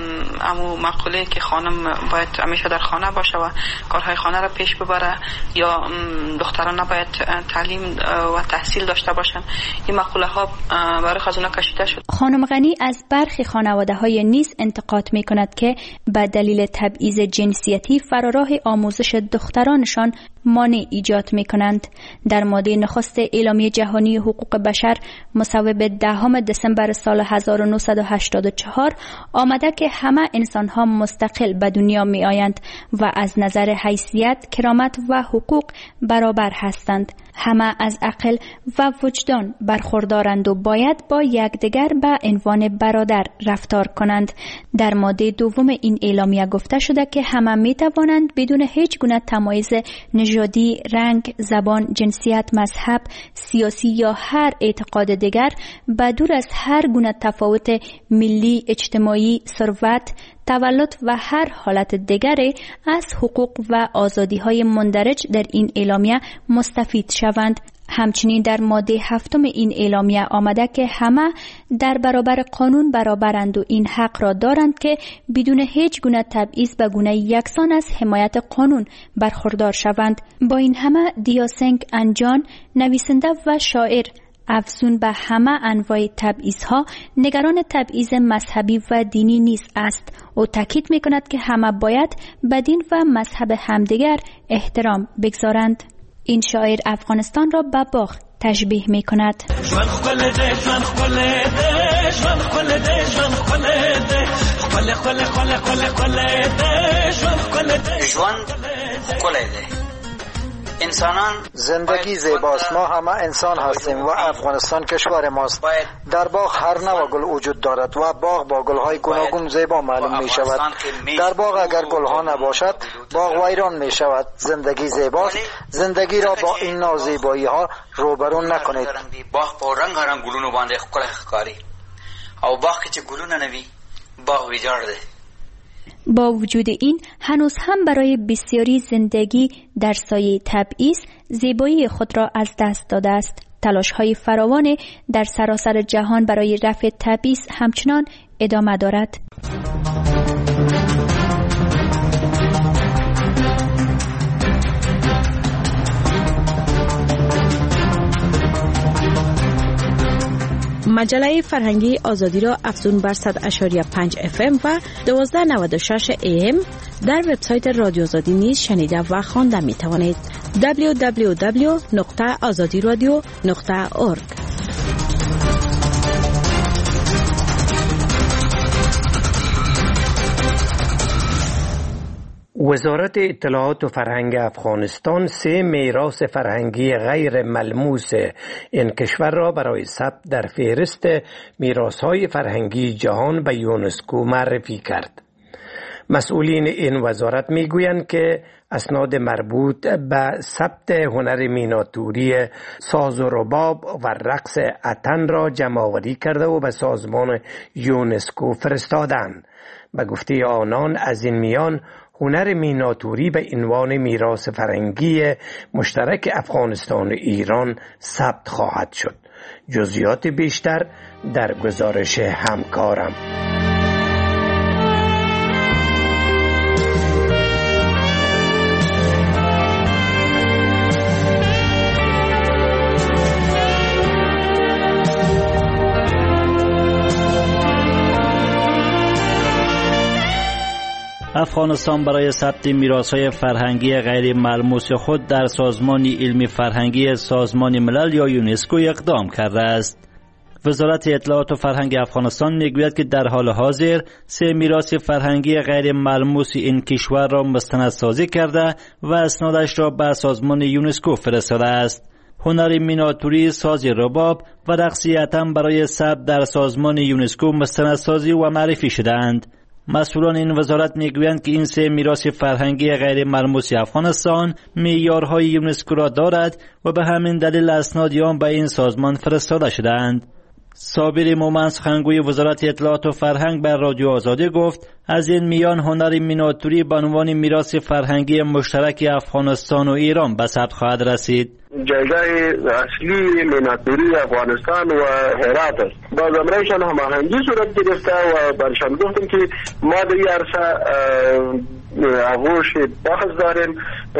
امو مقوله که خانم باید همیشه در خانه باشه و کارهای خانه را پیش ببره یا دختران نباید تعلیم و تحصیل داشته باشن، این مقوله ها برای خزانه کشیده شد. خانم غنی از برخی خانواده های نیز انتقاد می کند که به دلیل تبعیض جنسیتی فراراه آموزش دخترانشان مانع ایجاد می کنند. در ماده نخست اعلامیه جهانی حقوق بشر مصوب دهم دسامبر سال هزار و نهصد و هشتاد و چهار آمده که همه انسان ها مستقل به دنیا می آیند و از نظر حیثیت، کرامت و حقوق برابر هستند. همه از عقل و وجدان برخوردارند و باید با یکدیگر به عنوان برادر رفتار کنند. در ماده دوم این اعلامیه گفته شده که همه می توانند بدون هیچ گونه تمایز نژادی، رنگ، زبان، جنسیت، مذهب، سیاسی یا هر اعتقاد دیگر به دور از هر گونه تفاوت ملی، اجتماعی، ثروت، تولد و هر حالت دیگری از حقوق و آزادی‌های مندرج در این اعلامیه مستفید شوند. همچنین در ماده هفتم این اعلامیه آمده که همه در برابر قانون برابرند و این حق را دارند که بدون هیچ گونه تبعیض به گونه یکسان از حمایت قانون برخوردار شوند. با این همه دیاسنگ انجان نویسنده و شاعر افزون به همه انواع تبعیض‌ها نگران تبعیض مذهبی و دینی نیز است. او تاکید می‌کند که همه باید به دین و مذهب همدیگر احترام بگذارند. این شاعر افغانستان را به باغ تشبیه می‌کند. انسانان زندگی زیباست، ما همه انسان هستیم و افغانستان کشور ماست. در باغ هر نوع گل وجود دارد و باغ با گل‌های گوناگون زیبا معلوم می شود. در باغ اگر گل‌ها نباشد باغ ویران می شود. زندگی زیباست، زندگی را با این نازیبایی‌ها روبرو نکنید. باغ با رنگ رنگ گلونو باندې ښکلی ښکاري او باغ کې چې ګلونه نه وي باغ ویجاړ دی. با وجود این هنوز هم برای بسیاری زندگی در سایه تبعیض زیبایی خود را از دست داده است. تلاش‌های فراوان در سراسر جهان برای رفع تبعیض همچنان ادامه دارد. مجله فرهنگی آزادی را افزون بر صد اشاری پنج اف ام و دوازده نود و شش ای ام در وبسایت رادیو آزادی نیز شنیده و خوانده می توانید. دبلیو دبلیو دبلیو نقطه آزادی رادیو نقطه اورگ. وزارت اطلاعات و فرهنگ افغانستان سه میراث فرهنگی غیر ملموس این کشور را برای ثبت در فهرست میراث‌های فرهنگی جهان به یونسکو معرفی کرد. مسئولین این وزارت میگویند که اسناد مربوط به ثبت هنر میناتوری ساز و رباب و رقص اتن را جمع‌آوری کرده و به سازمان یونسکو فرستادند. به گفته آنان از این میان هنر میناتوری به عنوان میراث فرهنگی مشترک افغانستان و ایران ثبت خواهد شد. جزئیات بیشتر در گزارش همکارم. افغانستان برای ثبت میراث‌های فرهنگی غیر ملموس خود در سازمان علمی فرهنگی سازمان ملل یا یونسکو اقدام کرده است. وزارت اطلاعات و فرهنگ افغانستان میگوید که در حال حاضر سه میراث فرهنگی غیر ملموس این کشور را مستندسازی کرده و اسنادش را به سازمان یونسکو فرستاده است. هنر میناتوری، ساز رباب و رقص اتن برای ثبت در سازمان یونسکو مستندسازی و معرفی شده‌اند. مسئولان این وزارت میگویند که این سه میراث فرهنگی غیر ملموس افغانستان معیارهای یونسکو را دارد و به همین دلیل اسناد آن به این سازمان فرستاده شده‌اند. صابر مومن سخنگوی وزارت اطلاعات و فرهنگ بر رادیو آزادی گفت از این میان هنر میناتوری به عنوان میراث فرهنگی مشترک افغانستان و ایران به ثبت خواهد رسید. جایگاه اصلی میناتوری افغانستان و هرات است. با زمرهشان هماهنگی صورت گرفته و برشان گفتیم که ما در این عرصه آغوش بحث داریم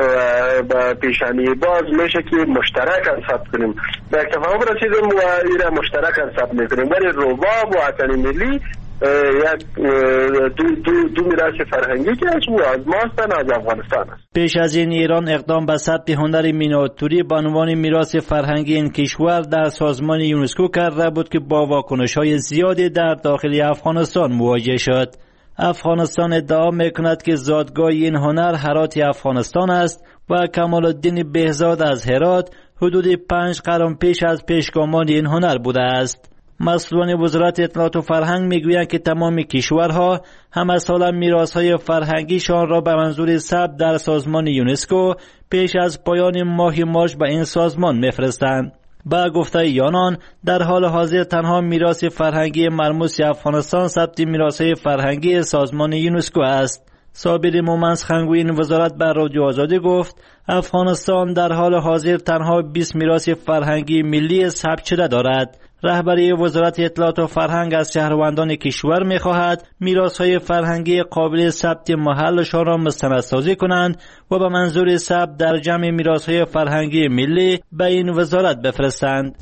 و پیشانی باز میشه که مشترک ثبت کنیم. به اتفاق رسیدیم و ایره مشترک ثبت میکنیم. ولی رباب و اتن ملی یک دو, دو, دو میراث فرهنگی که از ماستن از افغانستان است. پیش از این ایران اقدام به ثبت هنر میناتوری به عنوان میراث فرهنگی این کشور در سازمان یونسکو کرده بود که با واکنش‌های زیادی در داخل افغانستان مواجه شد. افغانستان ادعا میکند که زادگاه این هنر هرات افغانستان است و کمال الدین بهزاد از هرات حدود پنج قرن پیش از پیشگامان این هنر بوده است. مسئولان وزارت اطلاعات و فرهنگ میگویند که تمام کشورها همه ساله میراث‌های فرهنگیشان را به منظور ثبت در سازمان یونسکو پیش از پایان ماه مارس به این سازمان میفرستند. با گفته آنان در حال حاضر تنها میراث فرهنگی ملموس افغانستان ثبت میراث‌های فرهنگی سازمان یونسکو است. صابر مومن سخنگوی این وزارت بر رادیو آزادی گفت افغانستان در حال حاضر تنها بیست میراث فرهنگی ملی ثبت شده دارد. رهبری وزارت اطلاعات و فرهنگ از شهروندان کشور می‌خواهد میراث‌های فرهنگی قابل ثبت محلشان را مستندسازی کنند و به منظور ثبت در جمع میراث‌های فرهنگی ملی به این وزارت بفرستند.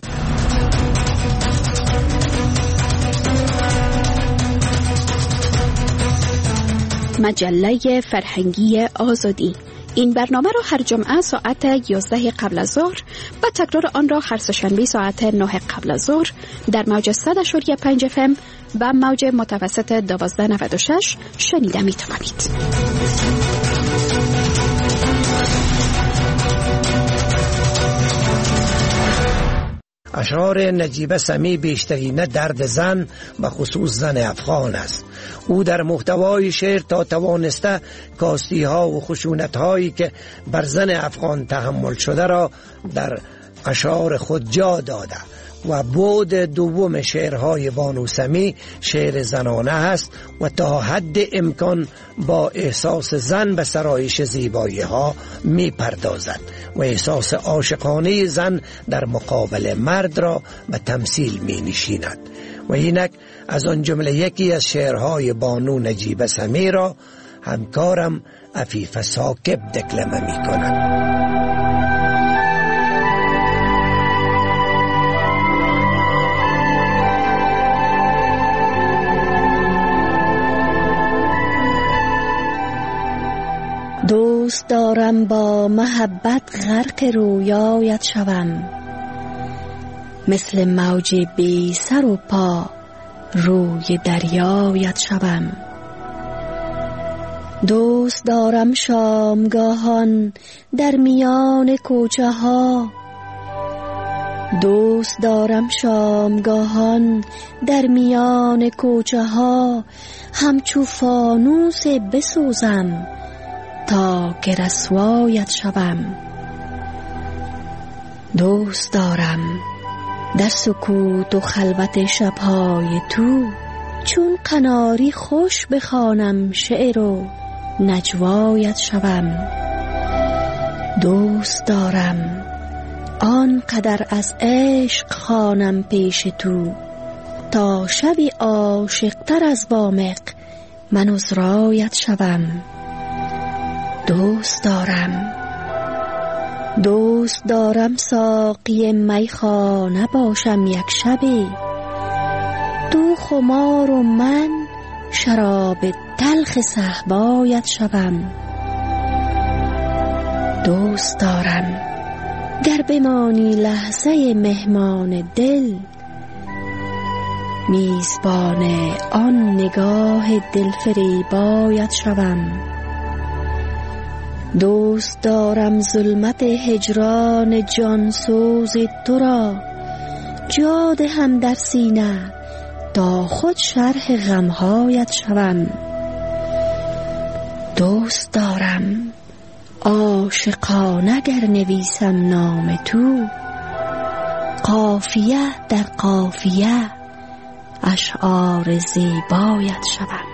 مجله فرهنگی آزادی. این برنامه را هر جمعه ساعت یازده قبل از ظهر و تکرار آن را هر سه‌شنبه ساعت نه قبل از ظهر در موج صد اشاری پنج اف ام و موج متوسط دوازده نود و شش شنیده می توانید. اشعار نجیب سمی بیشترین درد زن و خصوص زن افغان است. او در محتوای شعر تا توانسته کاستی ها و خشونت هایی که بر زن افغان تحمل شده را در اشعار خود جا داده و بعد دوم شعرهای بانو سمی شعر زنانه است و تا حد امکان با احساس زن به سرایش زیبایی ها می پردازد و احساس عاشقانه زن در مقابل مرد را به تمثیل می نشیند. و اینک از آن جمله یکی از شعرهای بانو نجیب سمی را همکارم عفیف ثاقب دکلمه می کند. دوست دارم با محبت غرق رویایت شوم، مثل موج بی سر و پا روی دریایت شوم. دوست دارم شامگاهان در میان کوچه ها، دوست دارم شامگاهان در میان کوچه ها، همچو فانوس بسوزم تا که رسوایت شوم. دوست دارم در سکوت و خلوت شبهای تو، چون قناری خوش بخوانم شعر و نجوایت شوم. دوست دارم آنقدر از عشق خوانم پیش تو، تا شبی عاشق‌تر از وامق من عذرایت شوم. دوست دارم دوست دارم ساقی میخانه باشم یک شبی، تو خمار و من شراب تلخ صهبایت شوم. دوست دارم گر بمانی لحظه مهمان دل، میزبان آن نگاه دلفریبایت شوم. دوست دارم ظلمت هجران جانسوز تو را جا دهم در سینه، تا خود شرح غمهایت شوم. دوست دارم عاشقانه گر نویسم نام تو، قافیه در قافیه اشعار زیبایت شوم.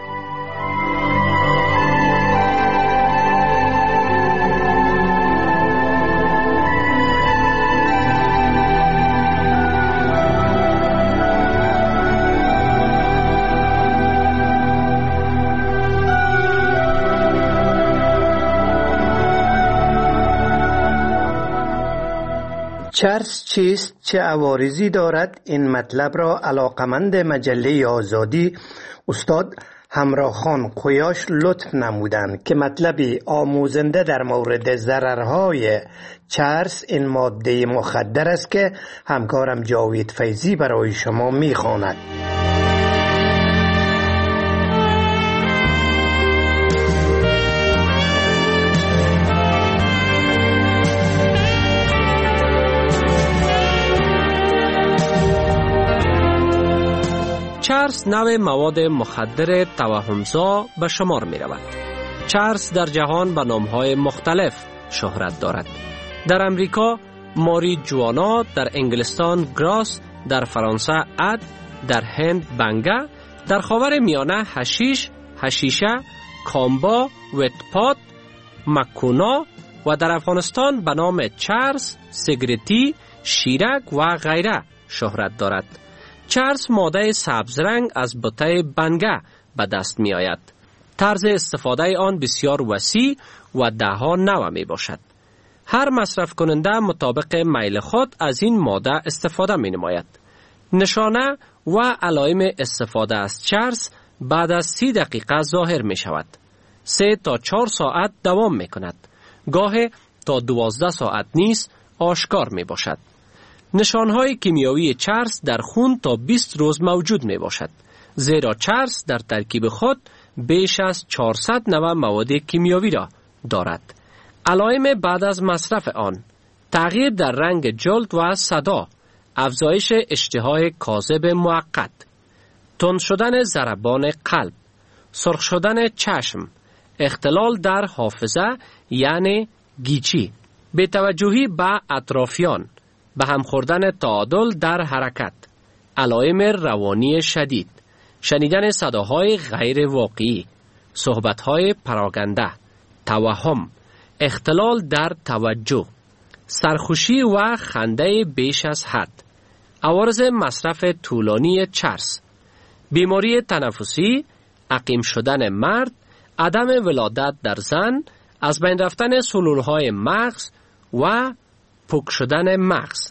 چرس چیست، چه عوارضی دارد؟ این مطلب را علاقمند مجله آزادی استاد همراه خان قیاش لطف نمودند که مطلبی آموزنده در مورد ضررهای چرس این ماده مخدر است که همکارم جاوید فیضی برای شما میخواند. چرس نوع مواد مخدر توهمزا به شمار می رود. چرس در جهان به نامهای مختلف شهرت دارد. در امریکا ماری جوانا، در انگلستان گراس، در فرانسه اد، در هند بنگا، در خاور میانه حشیش، حشیشه، کامبا، ویتپات، مکونا و در افغانستان به نام چرس، سیگرتی، شیرک و غیره شهرت دارد. چرس ماده سبز رنگ از بوته بنگه به دست می آید. طرز استفاده آن بسیار وسیع و دهها نوع می باشد. هر مصرف کننده مطابق میل خود از این ماده استفاده می نماید. نشانه و علائم استفاده از چرس بعد از سی دقیقه ظاهر می شود. سه تا چهار ساعت دوام می کند. گاه تا دوازده ساعت نیز آشکار می باشد. نشانهای کیمیایی چرس در خون تا بیست روز موجود می باشد، زیرا چرس در ترکیب خود بیش از چهارصد نوع مواد کیمیایی را دارد. علائم بعد از مصرف آن: تغییر در رنگ جلد و صدا، افزایش اشتهای کاذب موقت، تند شدن ضربان قلب، سرخ شدن چشم، اختلال در حافظه یعنی گیچی، بی‌توجهی به اطرافیان، به هم خوردن تعادل در حرکت، علائم روانی شدید، شنیدن صداهای غیر واقعی، صحبتهای پراگنده، توهم، اختلال در توجه، سرخوشی و خنده بیش از حد، عوارض مصرف طولانی چرس، بیماری تنفسی، عقیم شدن مرد، عدم ولادت در زن، از بین رفتن سلولهای مغز و پوک شدن مغز،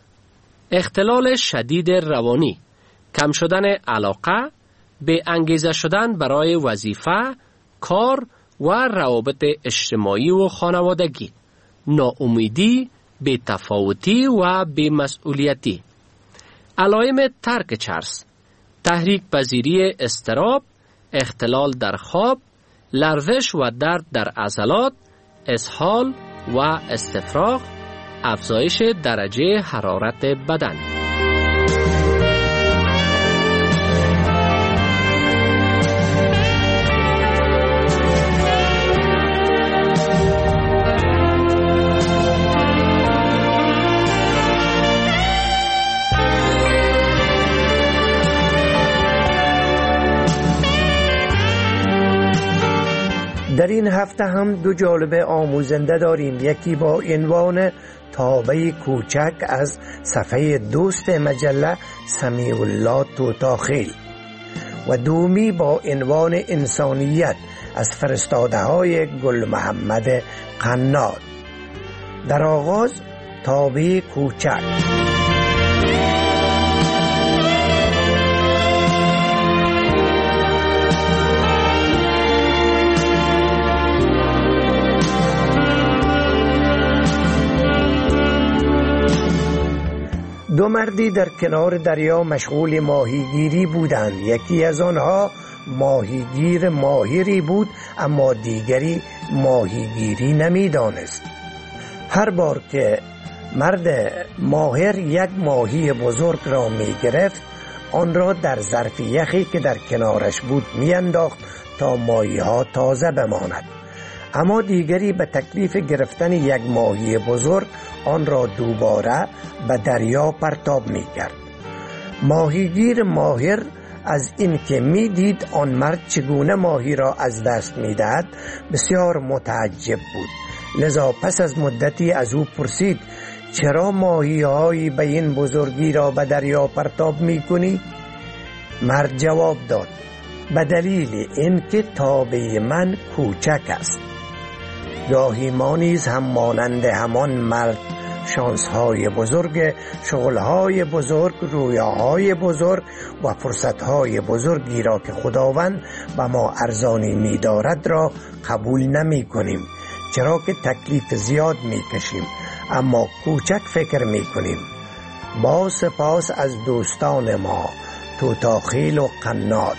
اختلال شدید روانی، کم شدن علاقه، به انگیزه شدن برای وظیفه، کار و روابط اجتماعی و خانوادگی، ناامیدی، بی‌تفاوتی و بی‌مسئولیتی. علائم ترک چرس: تحریک پذیری اضطراب، اختلال در خواب، لرزش و درد در عضلات، اسهال و استفراغ، افزایش درجه حرارت بدن. در این هفته هم دو جالبه آموزنده داریم. یکی با عنوان تابه کوچک از صفحه دوست مجله سمیع الله توتاخیل و دومی با عنوان انسانیت از فرستاده های گل محمد قناد. در آغاز تابه کوچک. دو مردی در کنار دریا مشغول ماهیگیری بودند. یکی از آنها ماهیگیر ماهری بود، اما دیگری ماهیگیری نمی‌دانست. هر بار که مرد ماهر یک ماهی بزرگ را می‌گرفت، آن را در ظرف یخی که در کنارش بود می‌انداخت تا ماهی‌ها تازه بماند. اما دیگری به تکلیف گرفتن یک ماهی بزرگ آن را دوباره به دریا پرتاب می کرد. ماهیگیر ماهر از این که می دید آن مرد چگونه ماهی را از دست می دهد بسیار متعجب بود. لذا پس از مدتی از او پرسید: چرا ماهی هایی به این بزرگی را به دریا پرتاب می کنی؟ مرد جواب داد: به دلیل این که تابه من کوچک است. گاهی ما نیز هم مانند همان مرد شانس‌های بزرگ، شغل‌های بزرگ، رویاهای بزرگ و فرصت‌های بزرگی را که خداوند به ما ارزانی می‌دارد را قبول نمی‌کنیم، چرا که تکلیف زیاد می‌کشیم اما کوچک فکر می‌کنیم. با سپاس از دوستان ما توتاخیل و قناد.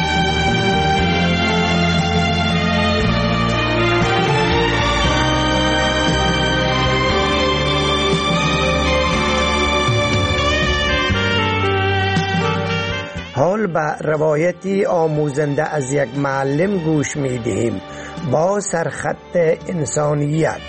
حال به روایتی آموزنده از یک معلم گوش می دهیم با سرخط انسانیت.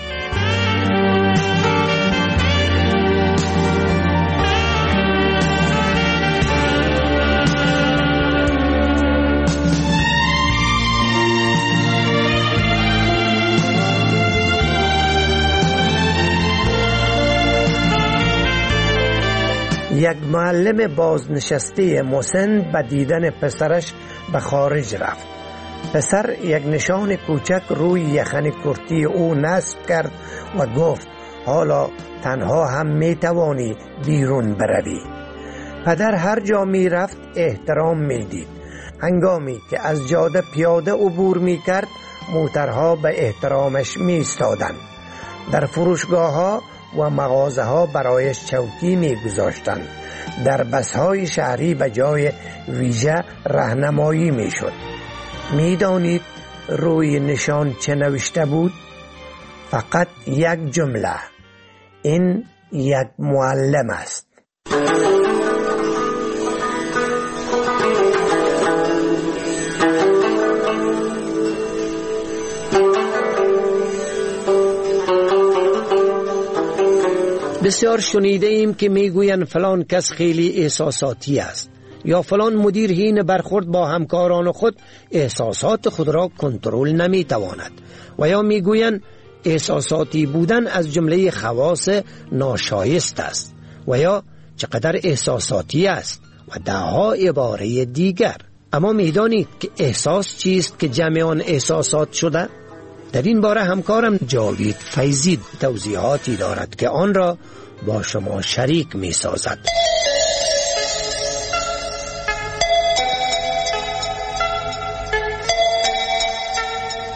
یک معلم بازنشسته مسن به دیدن پسرش به خارج رفت. پسر یک نشان کوچک روی یخن کرتی او نصب کرد و گفت: حالا تنها هم می توانی بیرون بروی. پدر هر جا می رفت احترام می دید. هنگامی که از جاده پیاده عبور می کرد موترها به احترامش می ایستادند. در فروشگاه ها و مغازه ها برایش چوکی می گذاشتند. در بس‌های شهری به جای ویژه راهنمایی می شد. می دانید روی نشان چه نوشته بود؟ فقط یک جمله: این یک معلم است. بسیار شنیده ایم که میگویند فلان کس خیلی احساساتی است، یا فلان مدیر حین برخورد با همکاران خود احساسات خود را کنترل نمیتواند، و یا میگویند احساساتی بودن از جمله خواص ناشایست است، و یا چقدر احساساتی است و دهها عباره دیگر. اما میدانید که احساس چیست که جمع آن احساسات شده؟ در این باره همکارم جاوید فیضی توضیحاتی دارد که آن را با شما شریک می سازد.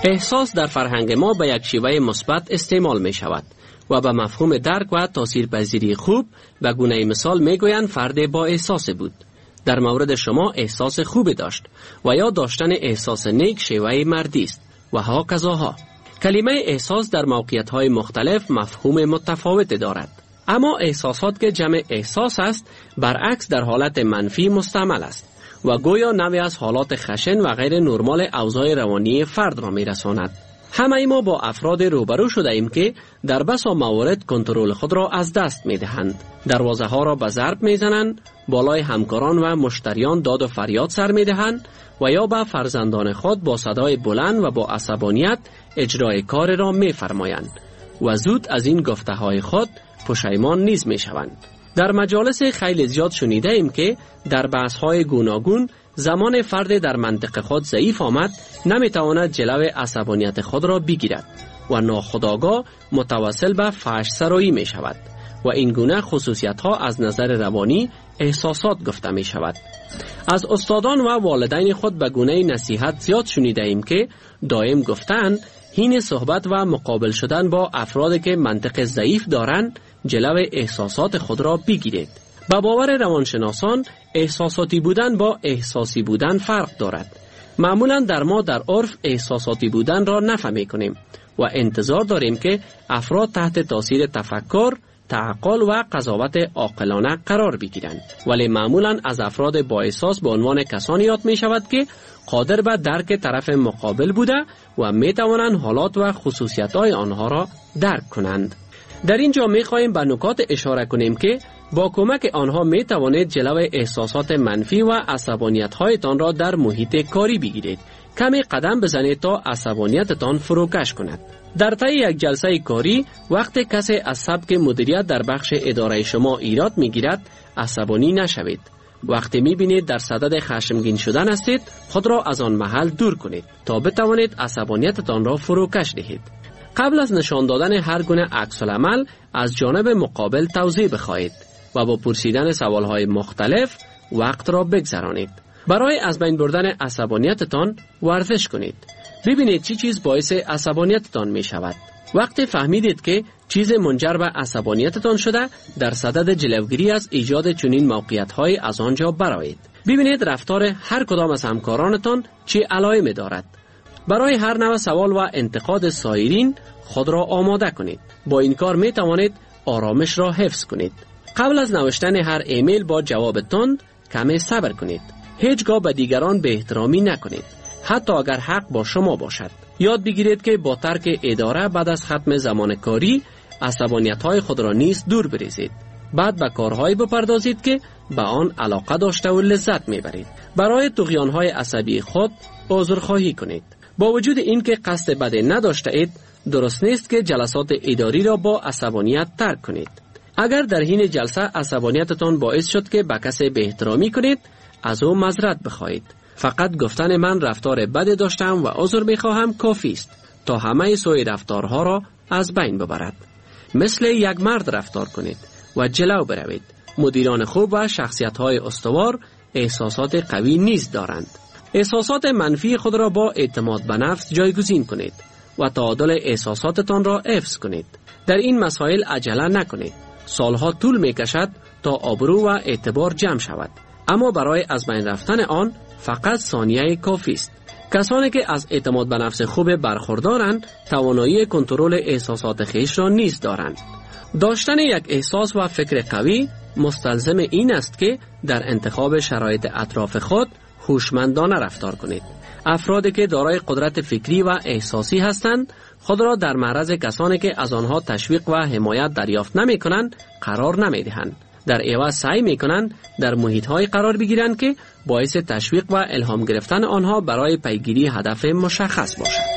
احساس در فرهنگ ما به یک شیوه مثبت استعمال می شود و به مفهوم درک و تاثیرپذیری خوب به گونه مثال می گویند فرد با احساس بود. در مورد شما احساس خوب داشت و یا داشتن احساس نیک شیوه مردی است و ها کذاها. کلمه احساس در موقعیت‌های مختلف مفهوم متفاوت دارد. اما احساسات که جمع احساس است برعکس در حالت منفی مستعمل است و گویا نوعی از حالات خشن و غیر نرمال اوضاع روانی فرد را می رساند. همه ما با افراد روبرو شده ایم که در بسا موارد کنترل خود را از دست می دهند. دروازه ها را به ضرب می زنند، بالای همکاران و مشتریان داد و فریاد سر می دهند و یا به فرزندان خود با صدای بلند و با عصبانیت اجرای کار را می فرمایند و زود از این گفته های خود پشیمان نیز می شوند. در مجالس خیلی زیاد شنیده ایم که در بحث های گوناگون زمان فرد در منطق خود ضعیف آمد نمی تواند جلو عصبانیت خود را بگیرد و ناخودآگاه متوسل به فحش سرایی می شود و این گونه خصوصیت ها از نظر روانی احساسات گفته می شود. از استادان و والدین خود به گونه نصیحت زیاد شنیده ایم که دائم گفتند حین صحبت و مقابل شدن با افرادی که منطق ضعیف دارند جلو احساسات خود را بگیرید. به باور روانشناسان احساساتی بودن با احساسی بودن فرق دارد. معمولا در ما در عرف احساساتی بودن را نفهمی کنیم و انتظار داریم که افراد تحت تاثیر تفکر، تعقل و قضاوت عاقلانه قرار بگیرند، ولی معمولا از افراد با احساس به عنوان کسانی یاد می شود که قادر به درک طرف مقابل بوده و می توانند حالات و خصوصیت های آنها را درک کنند. در اینجا می خواهیم به نکات اشاره کنیم که با کمک آنها می توانید جلو احساسات منفی و عصبانیت هایتان را در محیط کاری بگیرید. کمی قدم بزنید تا عصبانیتتان فروکش کند. در طی یک جلسه کاری وقتی کسی از سبک مدیریت در بخش اداره شما ایراد می گیرد عصبانی نشوید. وقتی می بینید در صدد خشمگین شدن هستید خود را از آن محل دور کنید تا بتوانید عصبانیتتان را فروکش دهید. قبل از نشان دادن هر گونه عکس‌العمل از جانب مقابل توضیح بخواهید و با پرسیدن سوالهای مختلف وقت را بگذرانید. برای از بین بردن عصبانیتتان ورزش کنید. ببینید چی چیز باعث عصبانیتتان می شود. وقتی فهمیدید که چیز منجر به عصبانیتتان شده در صدد جلوگیری از ایجاد چنین موقعیت‌های از آنجا برآیید. ببینید رفتار هر کدام از همکارانتان چه علایمی دارد. برای هر نوع سوال و انتقاد سایرین خود را آماده کنید. با این کار می توانید آرامش را حفظ کنید. قبل از نوشتن هر ایمیل با جواب تند کمی صبر کنید. هیچگاه به دیگران به احترامی نکنید، حتی اگر حق با شما باشد. یاد بگیرید که با ترک اداره بعد از ختم زمان کاری عصبانیت‌های خود را نیز دور بریزید. بعد به کارهایی بپردازید که به آن علاقه داشته و لذت میبرید. برای طغیان‌های عصبی خود عذرخواهی کنید. با وجود اینکه قصد بدی نداشته اید، درست نیست که جلسات اداری را با عصبانیت ترک کنید. اگر در حین جلسه عصبانیتتان باعث شد که به کسی به احترامی کنید، از او معذرت بخواهید. فقط گفتن من رفتار بدی داشتم و عذر میخواهم کافی است تا همه سوی رفتارها را از بین ببرد. مثل یک مرد رفتار کنید و جلو بروید. مدیران خوب و شخصیت‌های استوار احساسات قوی نیز دارند. احساسات منفی خود را با اعتماد به نفس جایگزین کنید و تعادل احساساتتان را حفظ کنید. در این مسائل عجله نکنید. سالها طول می‌کشد تا آبرو و اعتبار جمع شود، اما برای از بین رفتن آن فقط ثانیه کافی است. کسانی که از اعتماد به نفس خوب برخوردارند توانایی کنترل احساسات خویش را نیز دارند. داشتن یک احساس و فکر قوی مستلزم این است که در انتخاب شرایط اطراف خود هوشمندانه رفتار کنید. افرادی که دارای قدرت فکری و احساسی هستند خود را در معرض کسانی که از آنها تشویق و حمایت دریافت نمی کنند قرار نمی دهند. در عوض سعی می کنند در محیط های قرار بگیرند که باعث تشویق و الهام گرفتن آنها برای پیگیری هدف مشخص باشد.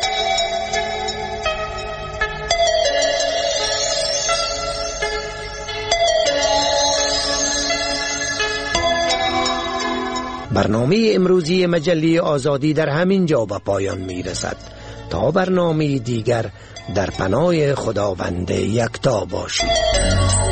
برنامه امروزی مجله آزادی در همین جا به پایان می رسد. تا برنامه دیگر در پناه خداوند یکتا باشید.